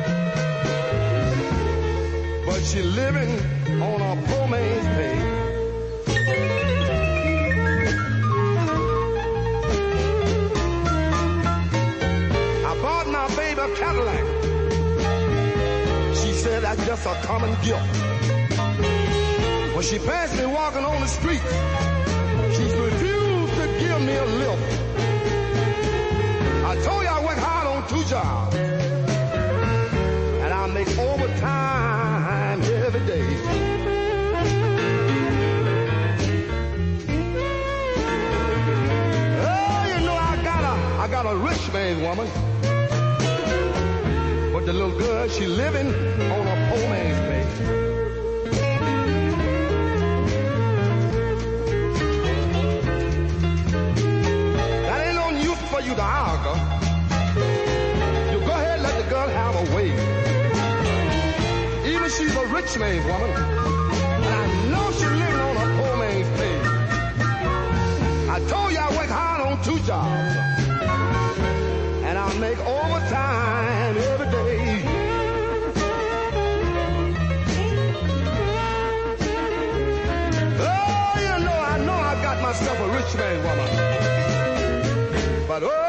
but she living on a poor man's pay. A Cadillac. She said that's just a common gift. When she passed me walking on the street, she refused to give me a lift. I told you I work hard on 2 jobs, and I make overtime every day. Oh, you know I got a rich man's woman. But the little girl, she living on a poor man's pay. That ain't no use for you to argue. You go ahead and let the girl have her way. Even she's a rich man's woman, and I know she's living on a poor man's pay. I told you I work hard on 2 jobs, and I make overtime every day. Oh, you know I got myself a rich man woman. But oh,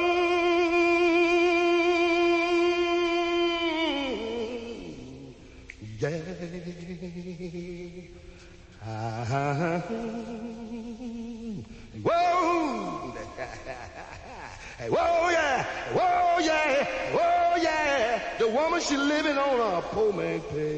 yeah. Whoa. Whoa, yeah. Whoa, yeah. Whoa, yeah. The woman, she living on a poor man's pay.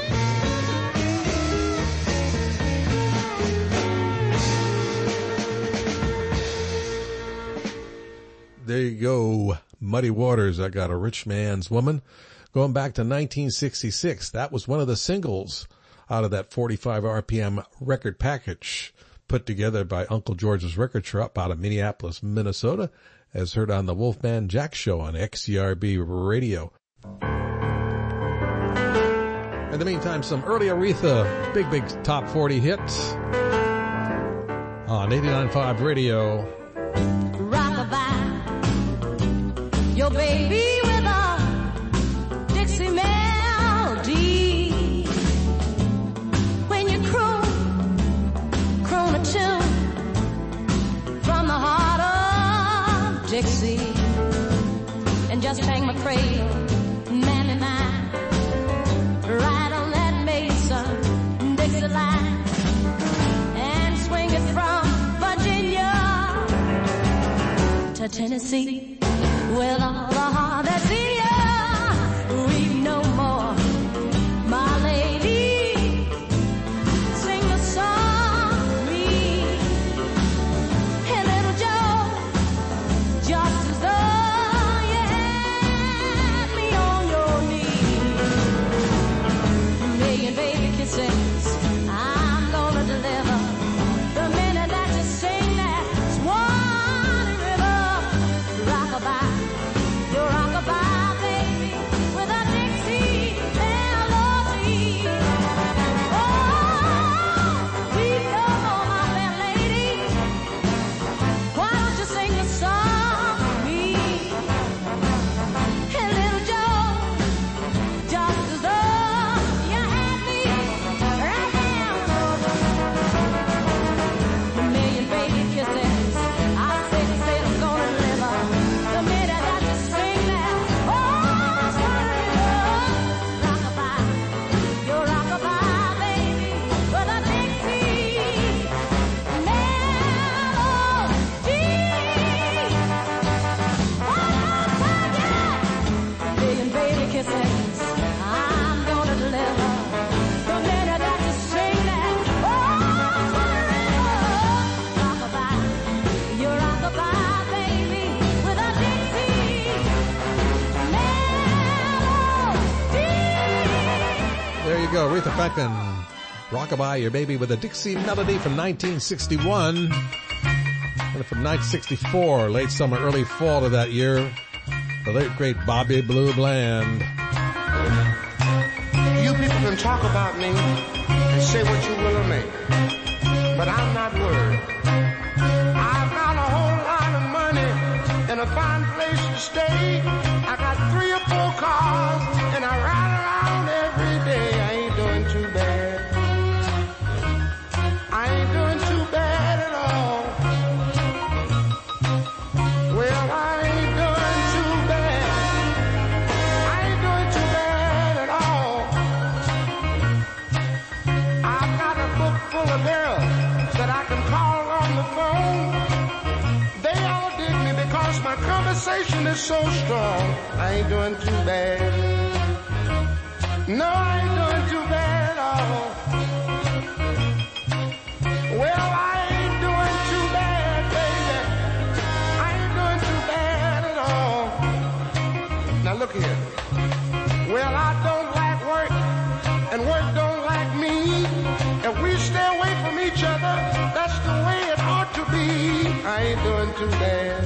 There you go. Muddy Waters, I Got a Rich Man's Woman. Going back to 1966, that was one of the singles out of that 45 RPM record package put together by Uncle George's Record Shop out of Minneapolis, Minnesota, as heard on the Wolfman Jack Show on XCRB Radio. In the meantime, some early Aretha, big top 40 hits on 89.5 Radio. Rockabye, your baby with a Dixie melody. When you croon a tune from the heart of Dixie, and just hang my cradle, Manny Nine, right on that Mason Dixie line, and swing it from Virginia to Tennessee, with all the heart that's in ya. Weep no more, my lady, sing the song for me. Hey, little Joe, just as though you had me on your knee. Million baby kisses I'm gonna deliver the minute that you sing that Swanee River rockabye. Your rockabye, baby, with a Dixie melody. Oh, weep no more, my fair lady. Why don't you sing a song for me? Hey, little Joe, just as though you had me right now. A million baby kisses I said I'm gonna deliver the minute that you sing that. Oh, Swanee River rockabye, your rockabye, baby, with a Dixie melody. Million baby kisses I'm gonna deliver the minute that you sing that. Oh, Swanee River rockabye, your rockabye, baby, with a Dixie melody. There you go, Aretha Franklin, Rockabye Your Baby with a Dixie Melody from 1961. And from 1964, late summer, early fall of that year, the late great Bobby Blue Bland. You people can talk about me and say what you will of me, but I'm not worried. I've got a whole lot of money and a fine place to stay. I got 3 or 4 cars and I ride around every day. I ain't doing too bad. I ain't doing too bad at all. Well, I ain't doing too bad. I ain't doing too bad at all. I've got a book full of girls that I can call on the phone. They all dig me because my conversation is so strong. I ain't doing too bad. No, I ain't doing too bad at all. Well, I ain't doing too bad, baby. I ain't doing too bad at all. Now look here. Well, I don't like work, and work don't like me. If we stay away from each other, that's the way it ought to be. I ain't doing too bad.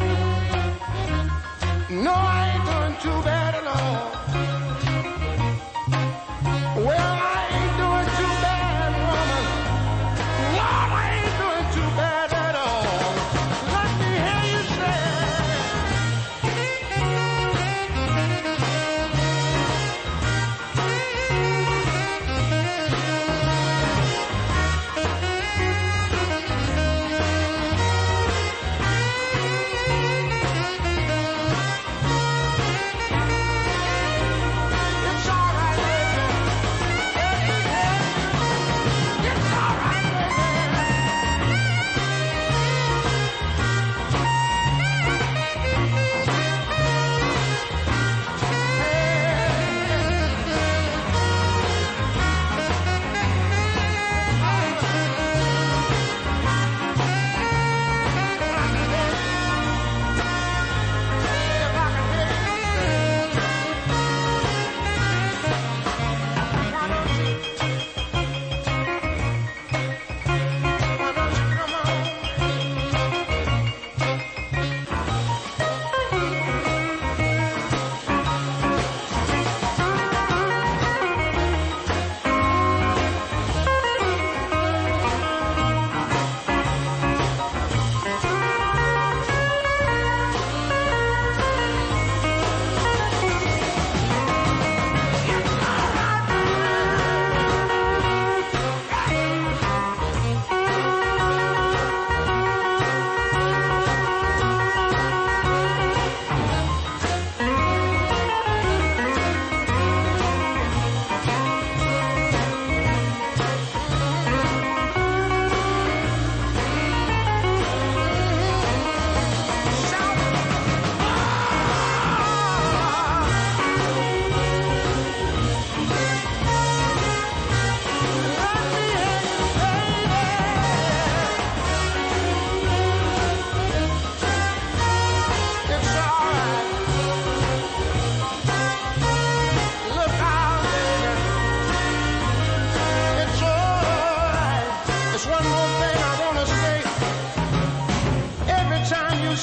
No, I ain't doing too bad at all. Well, I ain't doing too bad, woman. Lord, I ain't doing too bad at all. Let me hear you say.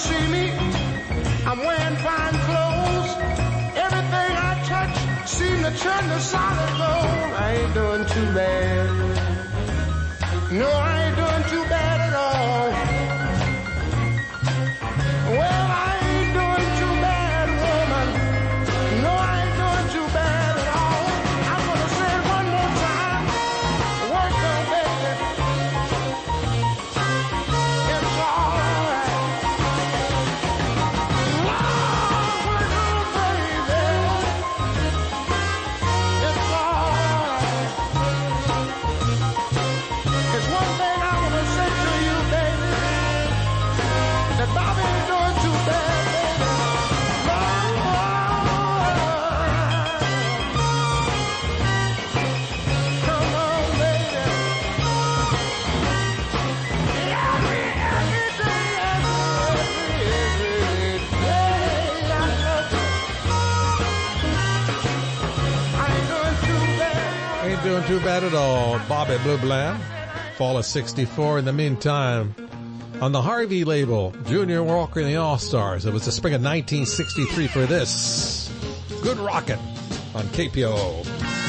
see me, I'm wearing fine clothes. Everything I touch seems to turn to solid gold. I ain't doing too bad. No, I ain't doing too bad at all. Well, I ain't doing too bad, woman. No, I ain't doing too bad at all. I'm gonna say it one more time. Work on, baby. It's all right. Lord, work on, baby. It's all right. It's one thing I wanna say to you, baby. That Bobby ain't doing too bad, baby. Come on, baby. Every day, I love you. I ain't doing too bad. Ain't doing too bad at all. Bobby Blue Bland, fall of 64. In the meantime, on the Harvey label, Junior Walker and the All-Stars. It was the spring of 1963 for this. Good Rockin' on KPOO.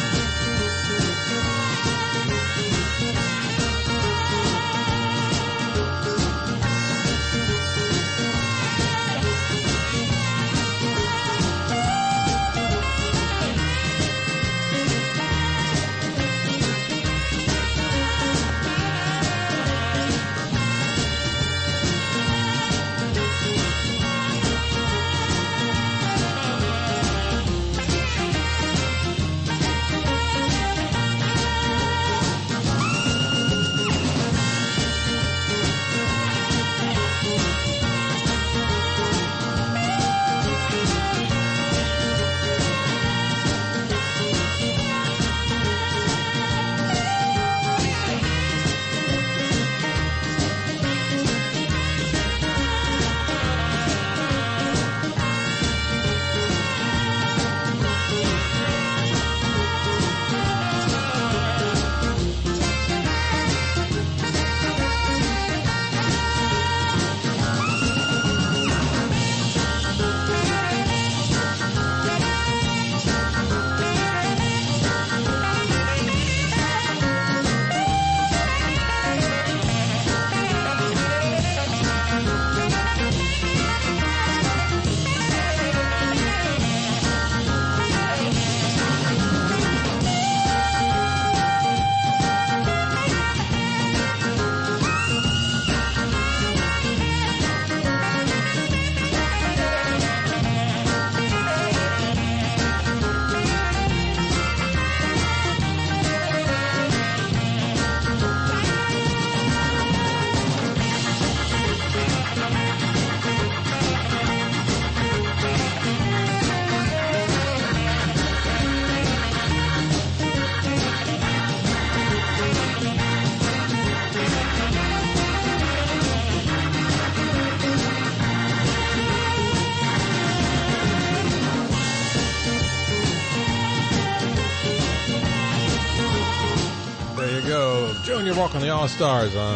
Junior Walker and the All-Stars on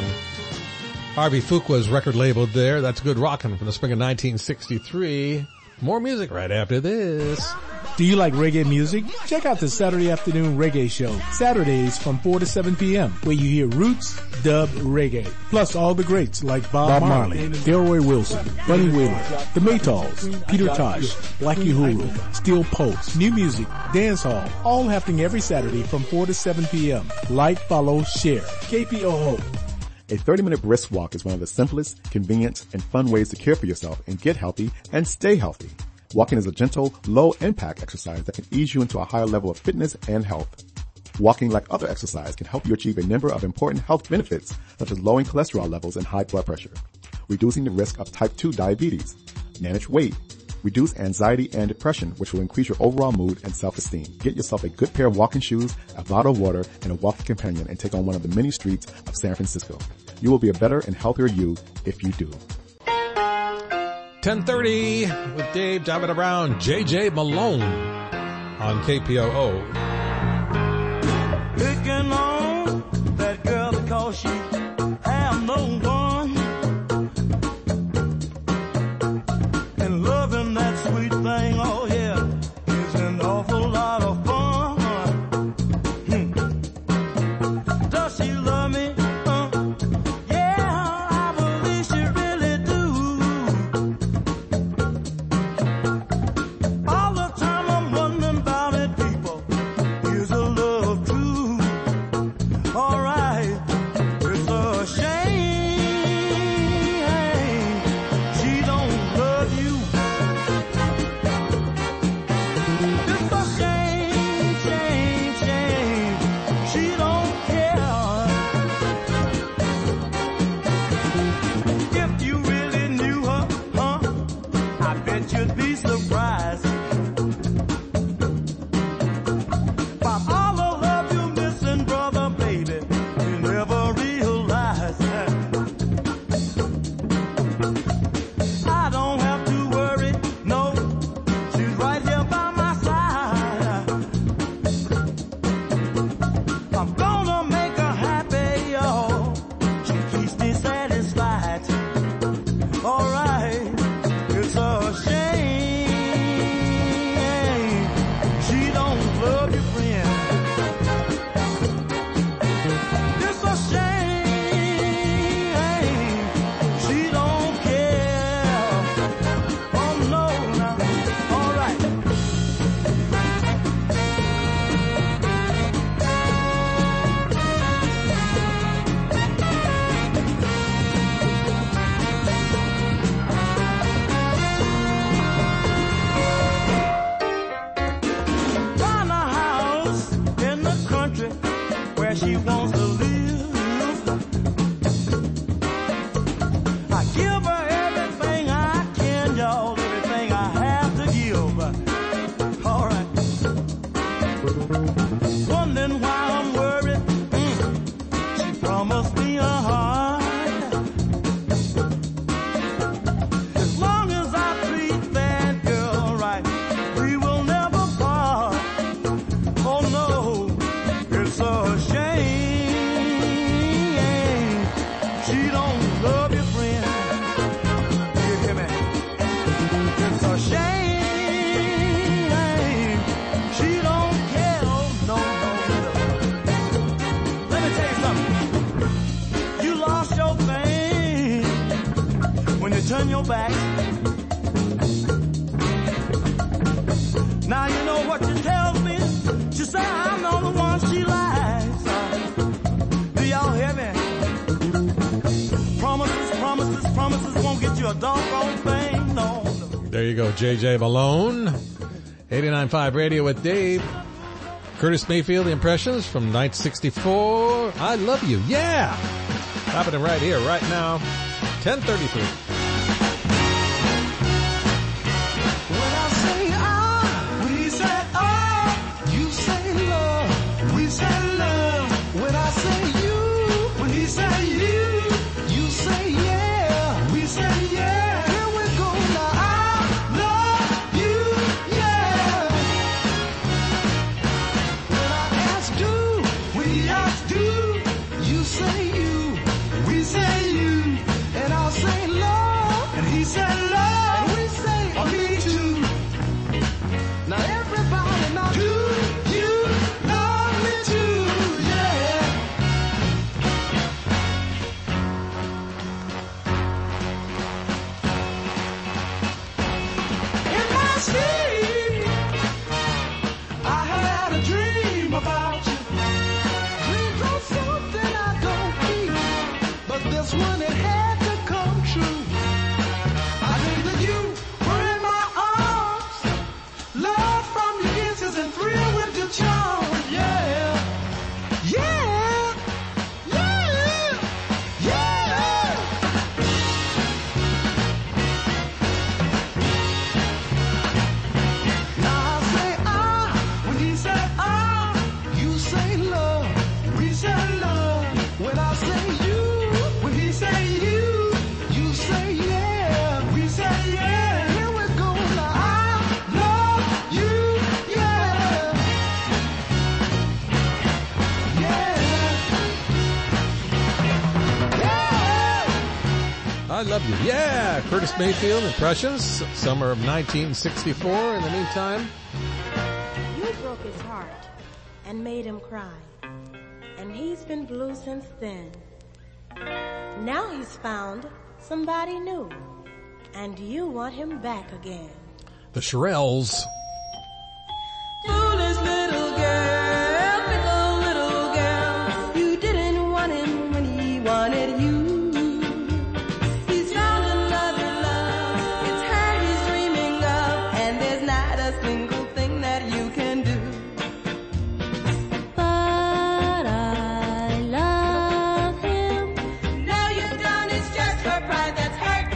Harvey Fuqua's record label there. That's Good Rockin' from the spring of 1963. More music right after this. Do you like reggae music? Check out the Saturday Afternoon Reggae Show, Saturdays from 4 to 7 p.m., where you hear roots, dub, reggae, plus all the greats like Bob Marley, Delroy Wilson, Bunny Wheeler, The Maytals, Peter Tosh, Black Uhuru, Steel Pulse, new music, dance hall, all happening every Saturday from 4 to 7 p.m. Like, follow, share. KPOO. A 30-minute brisk walk is one of the simplest, convenient, and fun ways to care for yourself and get healthy and stay healthy. Walking is a gentle, low-impact exercise that can ease you into a higher level of fitness and health. Walking, like other exercise, can help you achieve a number of important health benefits, such as lowering cholesterol levels and high blood pressure, reducing the risk of type 2 diabetes, manage weight, reduce anxiety and depression, which will increase your overall mood and self-esteem. Get yourself a good pair of walking shoes, a bottle of water, and a walking companion, and take on one of the many streets of San Francisco. You will be a better and healthier you if you do. 10:30 with Dave Davida Brown, J.J. Malone on KPOO. Picking on that girl because she have no one. turn your back. Now you know what she tells me. She say I'm the only one she likes. Do y'all hear me? Promises won't get you a doggone thing, no. There you go, J.J. Malone. 89.5 Radio with Dave. Curtis Mayfield, the Impressions from 1964. I Love You. Yeah! Happening right here, right now. 10:33. When I say ah, we say ah, you say love, we say love. When I say you, when he say you say yeah, we say yeah. Here we go now, I love you, yeah. When I ask do, we ask do, you say you, we say you. And I'll say love, and he said love, and we say oh, me too. Now everybody now do you love me too, yeah. In my sleep, I had a dream about you. Dreams are something I don't keep, but this one it had to come true. I knew that you were in my arms, love from your kisses and thrill with your charm, yeah, yeah, yeah, yeah. Now I say ah, when he said ah, you say love, we say love. When I say you, when he say you say yeah, we say yeah. Here we go now, I love you, yeah, yeah, I Love You. Yeah! Curtis Mayfield, Impressions, summer of 1964. In the meantime, You broke his heart and made him cry, and he's been blue since then. Now he's found somebody new, and you want him back again. the Shirelles. Foolish little girl, fickle little girl, you didn't want him when he wanted you. He's found another love, it's her he's dreaming of, and there's not a single thing that you can do. But I love him. Now you've done it's just her pride that's hurt.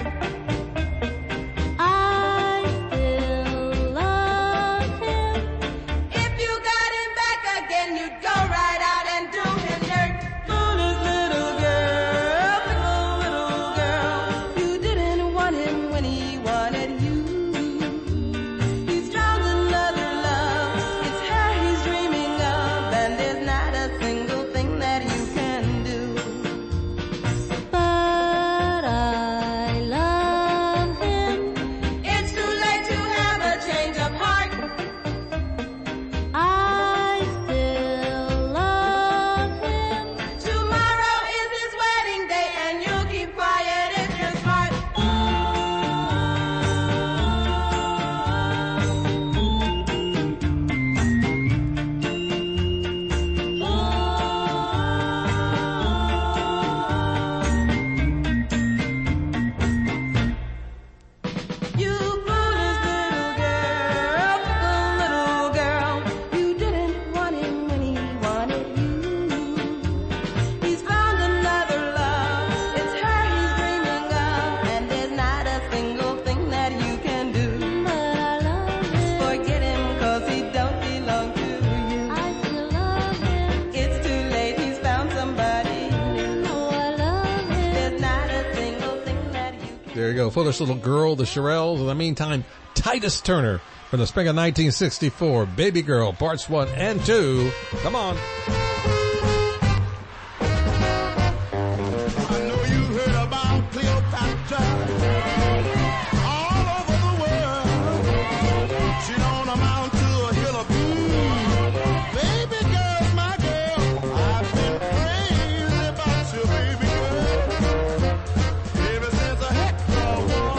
I still love him. If you got him back again, you'd go right out and do him dirt. Foolish little girl, fickle little girl, you didn't want him when he wanted you. He's found another love, it's her he's dreaming of, and there's not a single thing that you can do. But I love him. It's too late to have a change of heart. I still love him. Tomorrow is his wedding day, and you'll keep quiet if you're smart. You foolish little girl, fickle little girl, you didn't want him when he wanted you. He's found another love, it's her he's dreaming of, and there's not a single thing that you can do. But I love him. Forget him 'cause he don't belong to you. I still love him. It's too late, he's found somebody new. Oh, I love him. There's not a single thing that you can. There you go. Foolish Little Girl, the Shirelles. In the meantime, Titus Turner from the spring of 1964. Baby Girl, parts 1 and 2. Come on. I know you heard about Cleopatra all over the world. She don't amount to a hill of beans. Baby girl, my girl, I've been crazy about you, baby girl. Ever since Hector won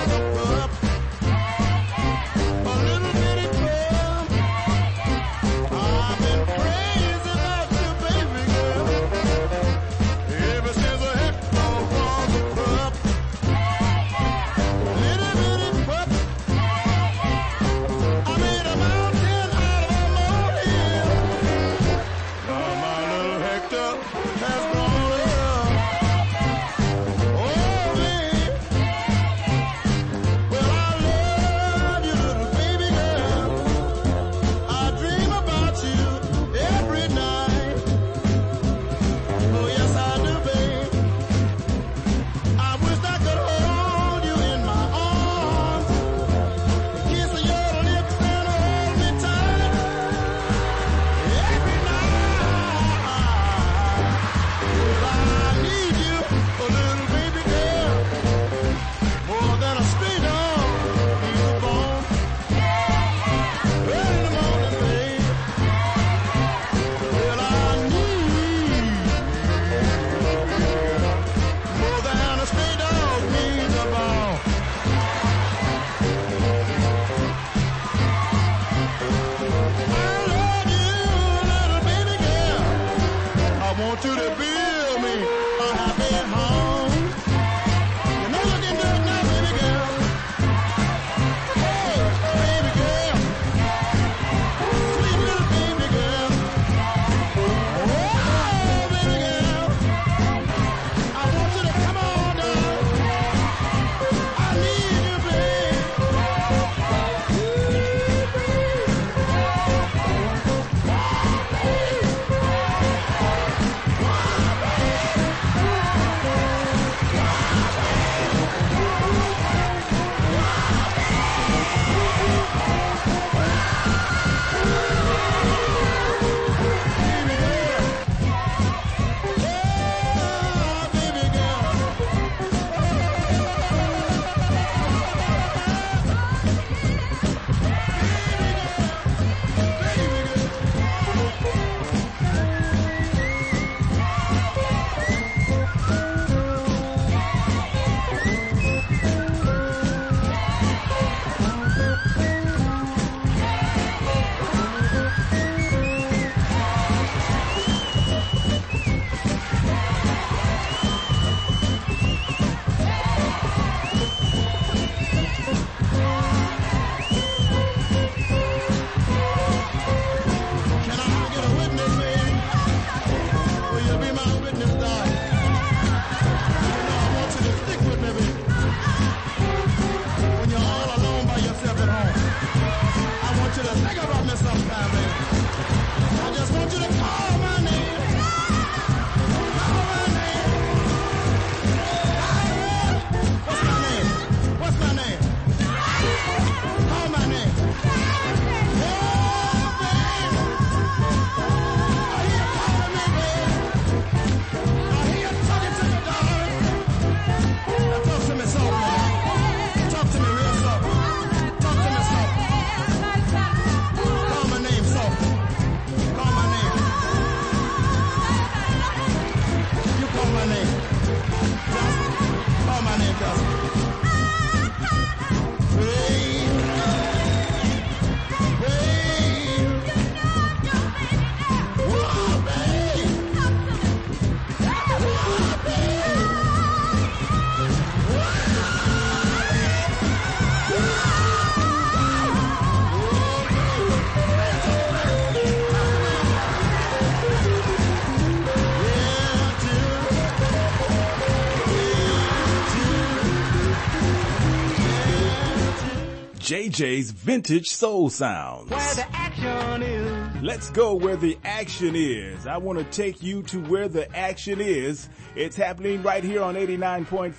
JJ's Vintage Soul Sounds. Where the action is. Let's go where the action is. I want to take you to where the action is. It's happening right here on 89.5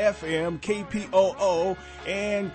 FM, KPOO, and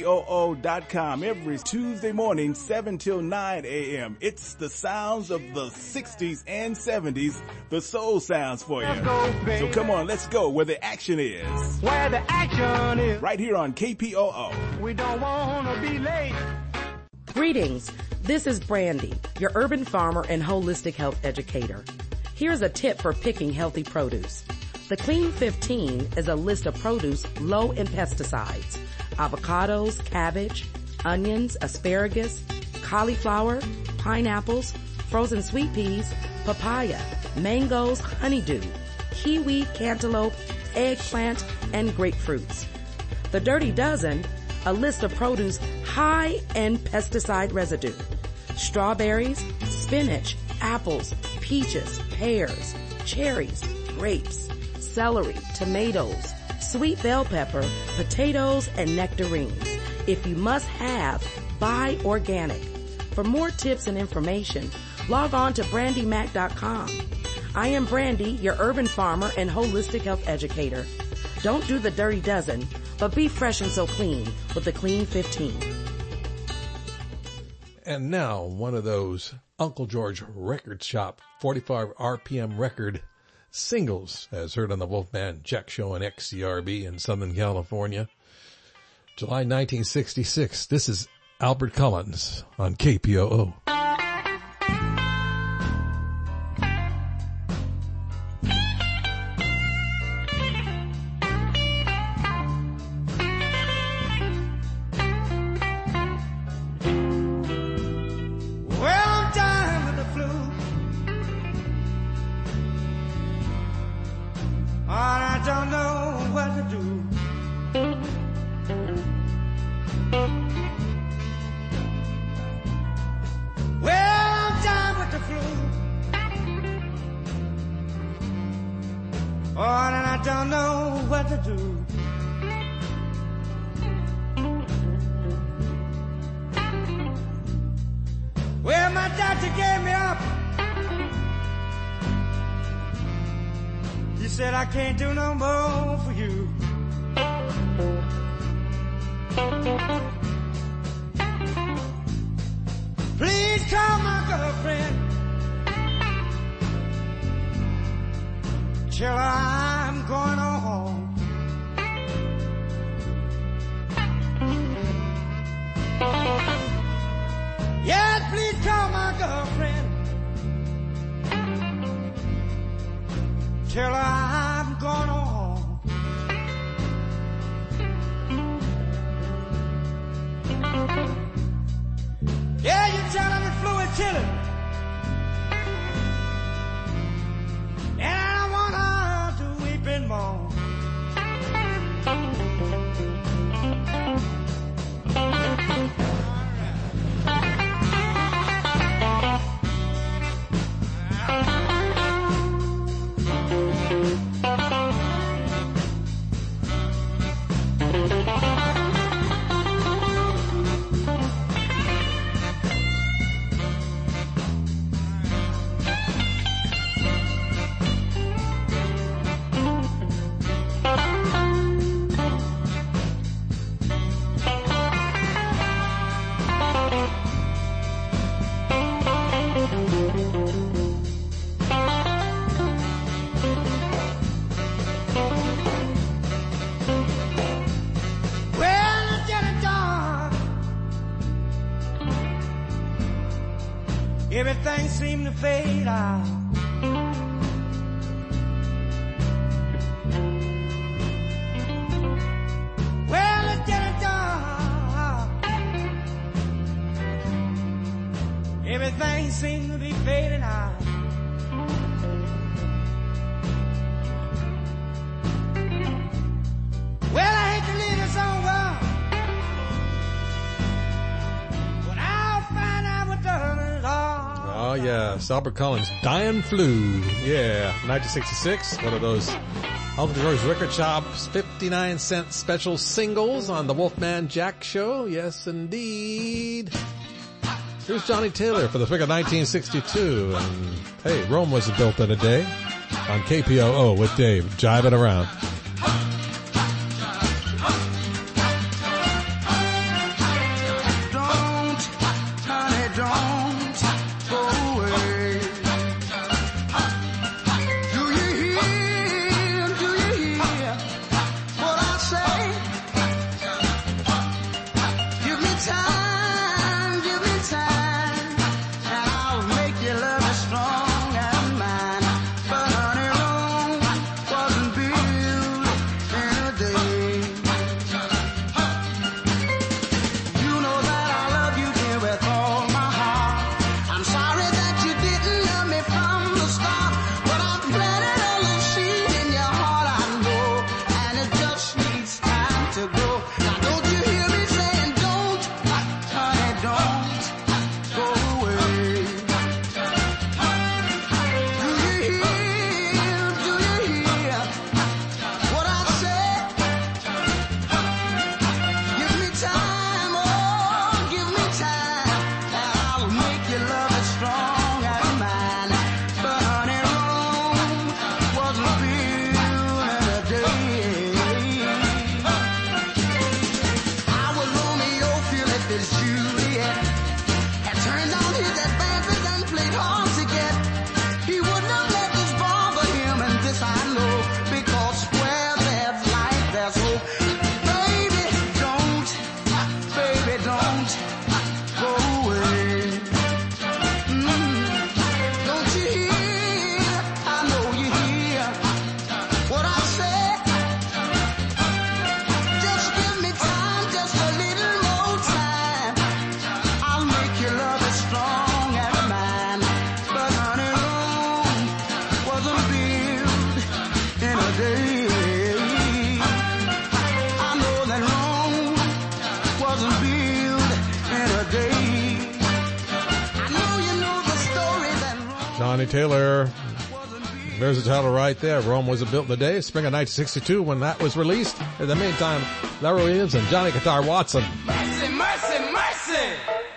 KPOO.com every Tuesday morning, 7 till 9 a.m. It's the sounds of the 60s and 70s, the soul sounds for you. So come on, let's go where the action is. Where the action is. Right here on KPOO. We don't want to be late. Greetings. This is Brandy, your urban farmer and holistic health educator. Here's a tip for picking healthy produce. The Clean 15 is a list of produce low in pesticides. Avocados, cabbage, onions, asparagus, cauliflower, pineapples, frozen sweet peas, papaya, mangoes, honeydew, kiwi, cantaloupe, eggplant, and grapefruits. The Dirty Dozen, a list of produce high in pesticide residue. Strawberries, spinach, apples, peaches, pears, cherries, grapes, celery, tomatoes, sweet bell pepper, potatoes, and nectarines. If you must have, buy organic. For more tips and information, log on to brandymac.com. I am Brandy, your urban farmer and holistic health educator. Don't do the Dirty Dozen, but be fresh and so clean with the Clean 15. And now, one of those Uncle George Record Shop 45 RPM record singles, as heard on the Wolfman Jack Show on XCRB in Southern California. July 1966, this is Albert Collins on KPOO. Can't do no more for you. Please call my girlfriend. Tell her I'm going home. Yes, please call my girlfriend. Tell her I'm going home. Yeah, you tell her the flu is chilling. And I don't want her to weep and moan. Everything seemed to fade out. things seem to be fading out. Well, I hate to leave this on well, but I'll find out what the hell is all. Oh, yes. Albert Collins, Dying Flu. Yeah, 1966. One of those Alvin Detroit's Record Shop's 59-cent special singles on the Wolfman Jack Show. Yes, indeed. Here's Johnny Taylor for the Swing of 1962. And, hey, Rome wasn't built in a day. On KPOO with Dave, jiving around. Johnny Taylor. There's the title right there. Rome wasn't built in a day. Spring of 1962 when that was released. In the meantime, Larry Williams and Johnny Guitar Watson. Mercy, mercy, mercy.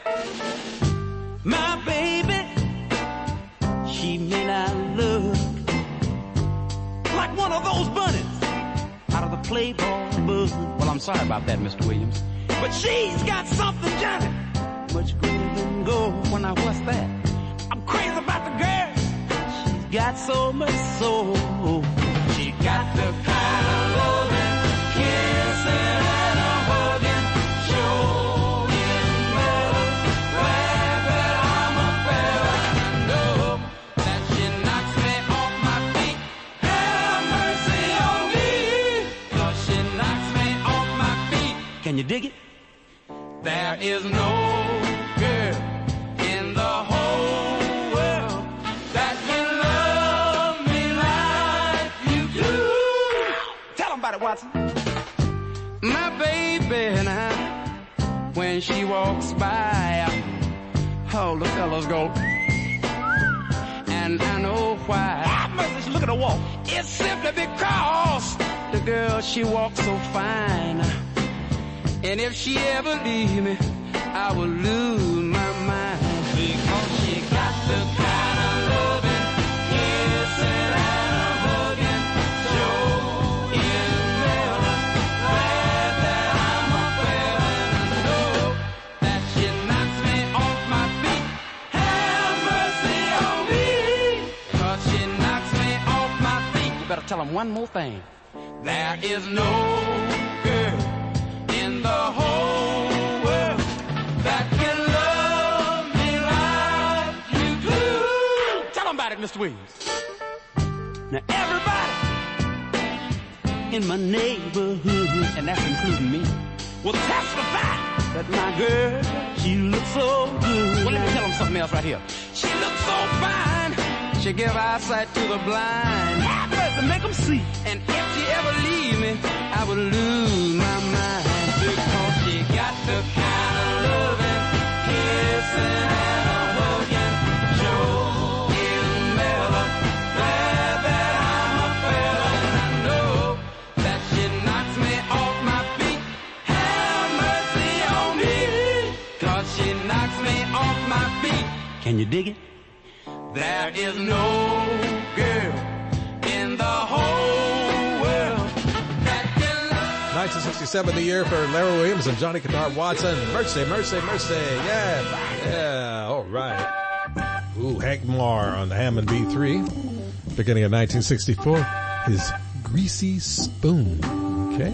My baby, she may not look like one of those bunnies out of the Playboy book. Well, I'm sorry about that, Mr. Williams. But she's got something, Johnny, much greater than gold. Well, now what's that? I'm crazy about the girl. She's got so much soul. She got the kind of loving, kissing and a hugging, showing better, glad that I'm a fella. Know that she knocks me off my feet. Have mercy on me, 'cause she knocks me off my feet. Can you dig it? There is no girl in the whole world that can love me like you do. Tell 'em about it, Watson. My baby and I, when she walks by, all the fellas go, and I know why. I must look at her walk. It's simply because the girl, she walks so fine. And if she ever leave me, I will lose my mind. Because she got the kind of loving, kissing and a hugging, showing better, glad that I'm a fella. And I know that she knocks me off my feet. Have mercy on me, 'cause she knocks me off my feet. You better tell them one more thing. There is no girl in the whole world that can love me like you do. Tell them about it, Mr. Williams. Now everybody in my neighborhood, and that's including me, will testify that my girl, she looks so good. Well, let me tell them something else right here. She looks so fine. She give eyesight to the blind. To make them see. And if she ever leave me, I would lose my mind. Because she got the kind of loving, kissing and a hugging. Joe is mellow. Glad that I'm a fella. And I know that she knocks me off my feet. Have mercy on me. Cause she knocks me off my feet. Can you dig it? There is no girl in the whole world that can love. 1967, the year for Larry Williams and Johnny Guitar Watson. Mercy, mercy, mercy. Yeah, yeah, all right. Ooh, Hank Marr on the Hammond B3. Beginning of 1964, his Greasy Spoon. Okay.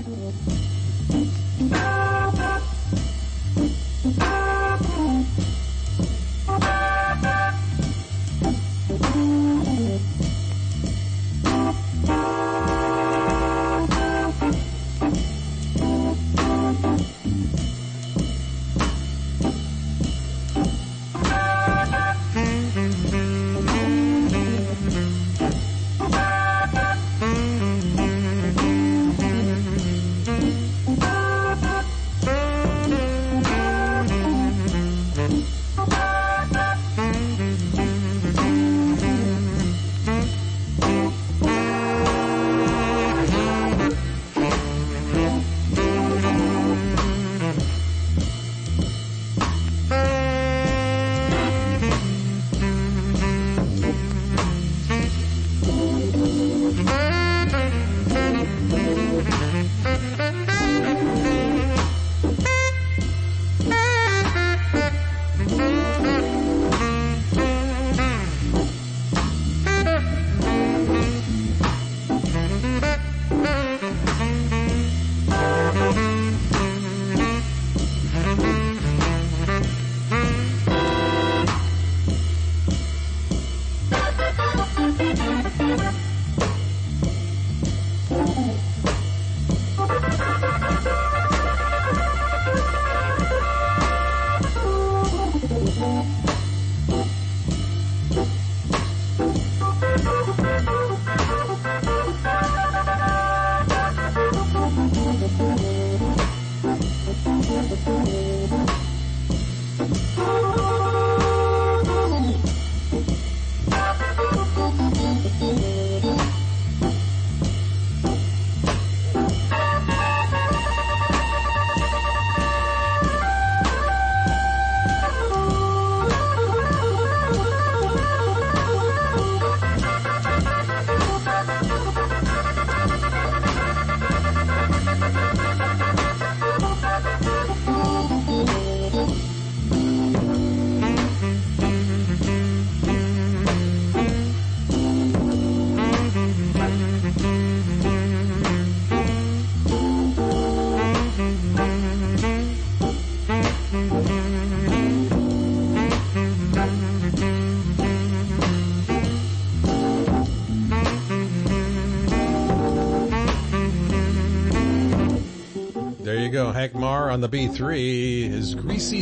Hank Marr on the B3, his Greasy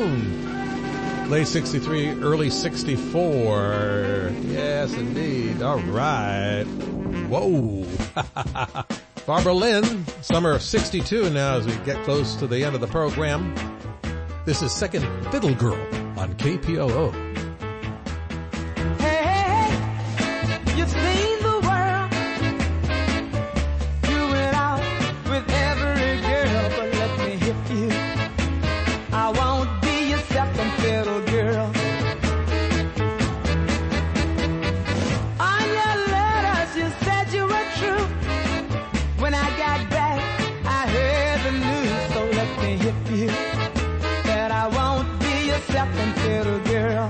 Spoon. Late 63, early 64. Yes, indeed. All right. Whoa. Barbara Lynn, summer of 62 now as we get close to the end of the program. This is Second Fiddle Girl on KPOO. Hey, you've seen the world. You went out with every girl, but let me hit you. I won't be your second fiddle girl. On your letters you said you were true. When I got back, I heard the news, so let me hit you. That I won't be your second fiddle girl.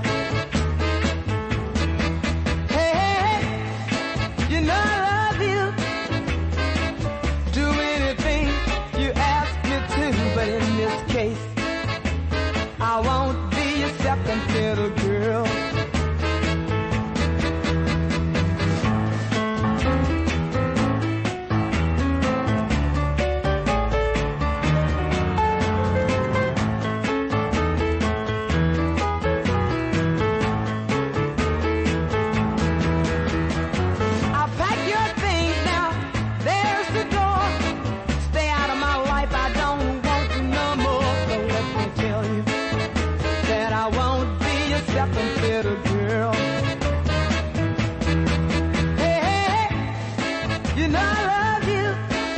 Hey, you know I love you. Do anything you ask me to, but in this case, I won't be your second fiddle girl. second fiddle girl. Hey, hey, you know I love you.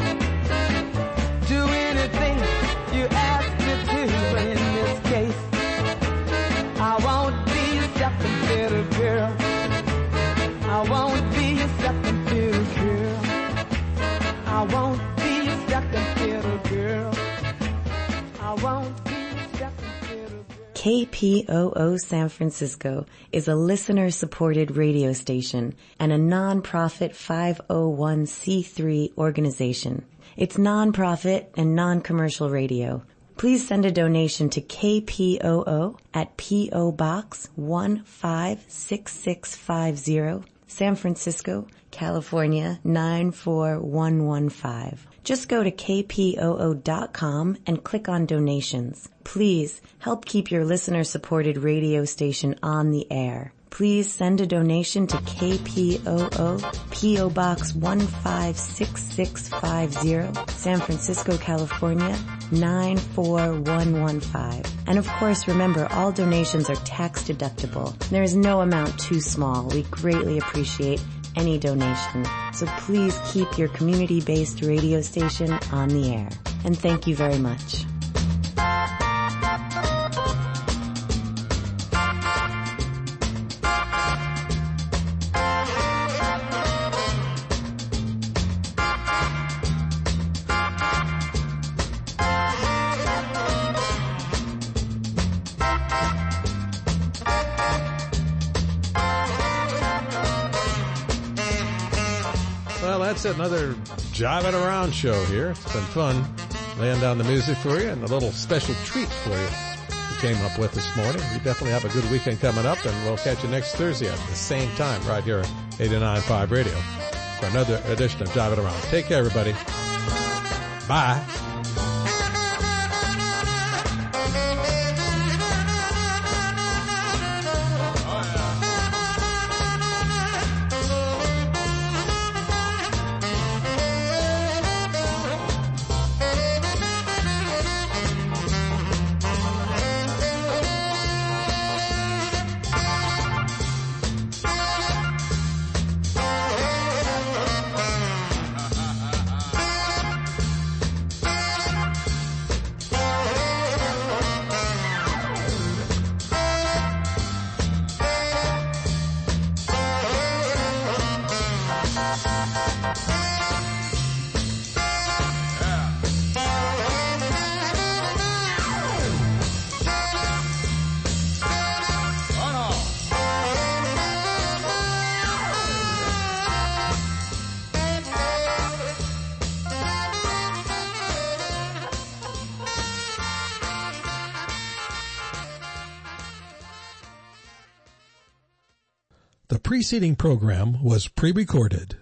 Do anything you ask me to, but in this case, I won't be your second fiddle girl. I won't be your second fiddle girl. I won't be your second fiddle girl. I won't be your second fiddle girl. KPOO San Francisco is a listener-supported radio station and a non-profit 501c3 organization. It's non-profit and non-commercial radio. Please send a donation to KPOO at P.O. Box 156650, San Francisco, California 94115. Just go to kpoo.com and click on donations. Please help keep your listener-supported radio station on the air. Please send a donation to KPOO, P.O. Box 156650, San Francisco, California 94115. And of course, remember, all donations are tax deductible. There is no amount too small. We greatly appreciate any donation. So please keep your community-based radio station on the air. And thank you very much. Well, that's another Jiving Around show here. It's been fun laying down the music for you and a little special treat for you we came up with this morning. You definitely have a good weekend coming up, and we'll catch you next Thursday at the same time right here at 89.5 Radio for another edition of Jiving Around. Take care, everybody. Bye. The preceding program was pre-recorded.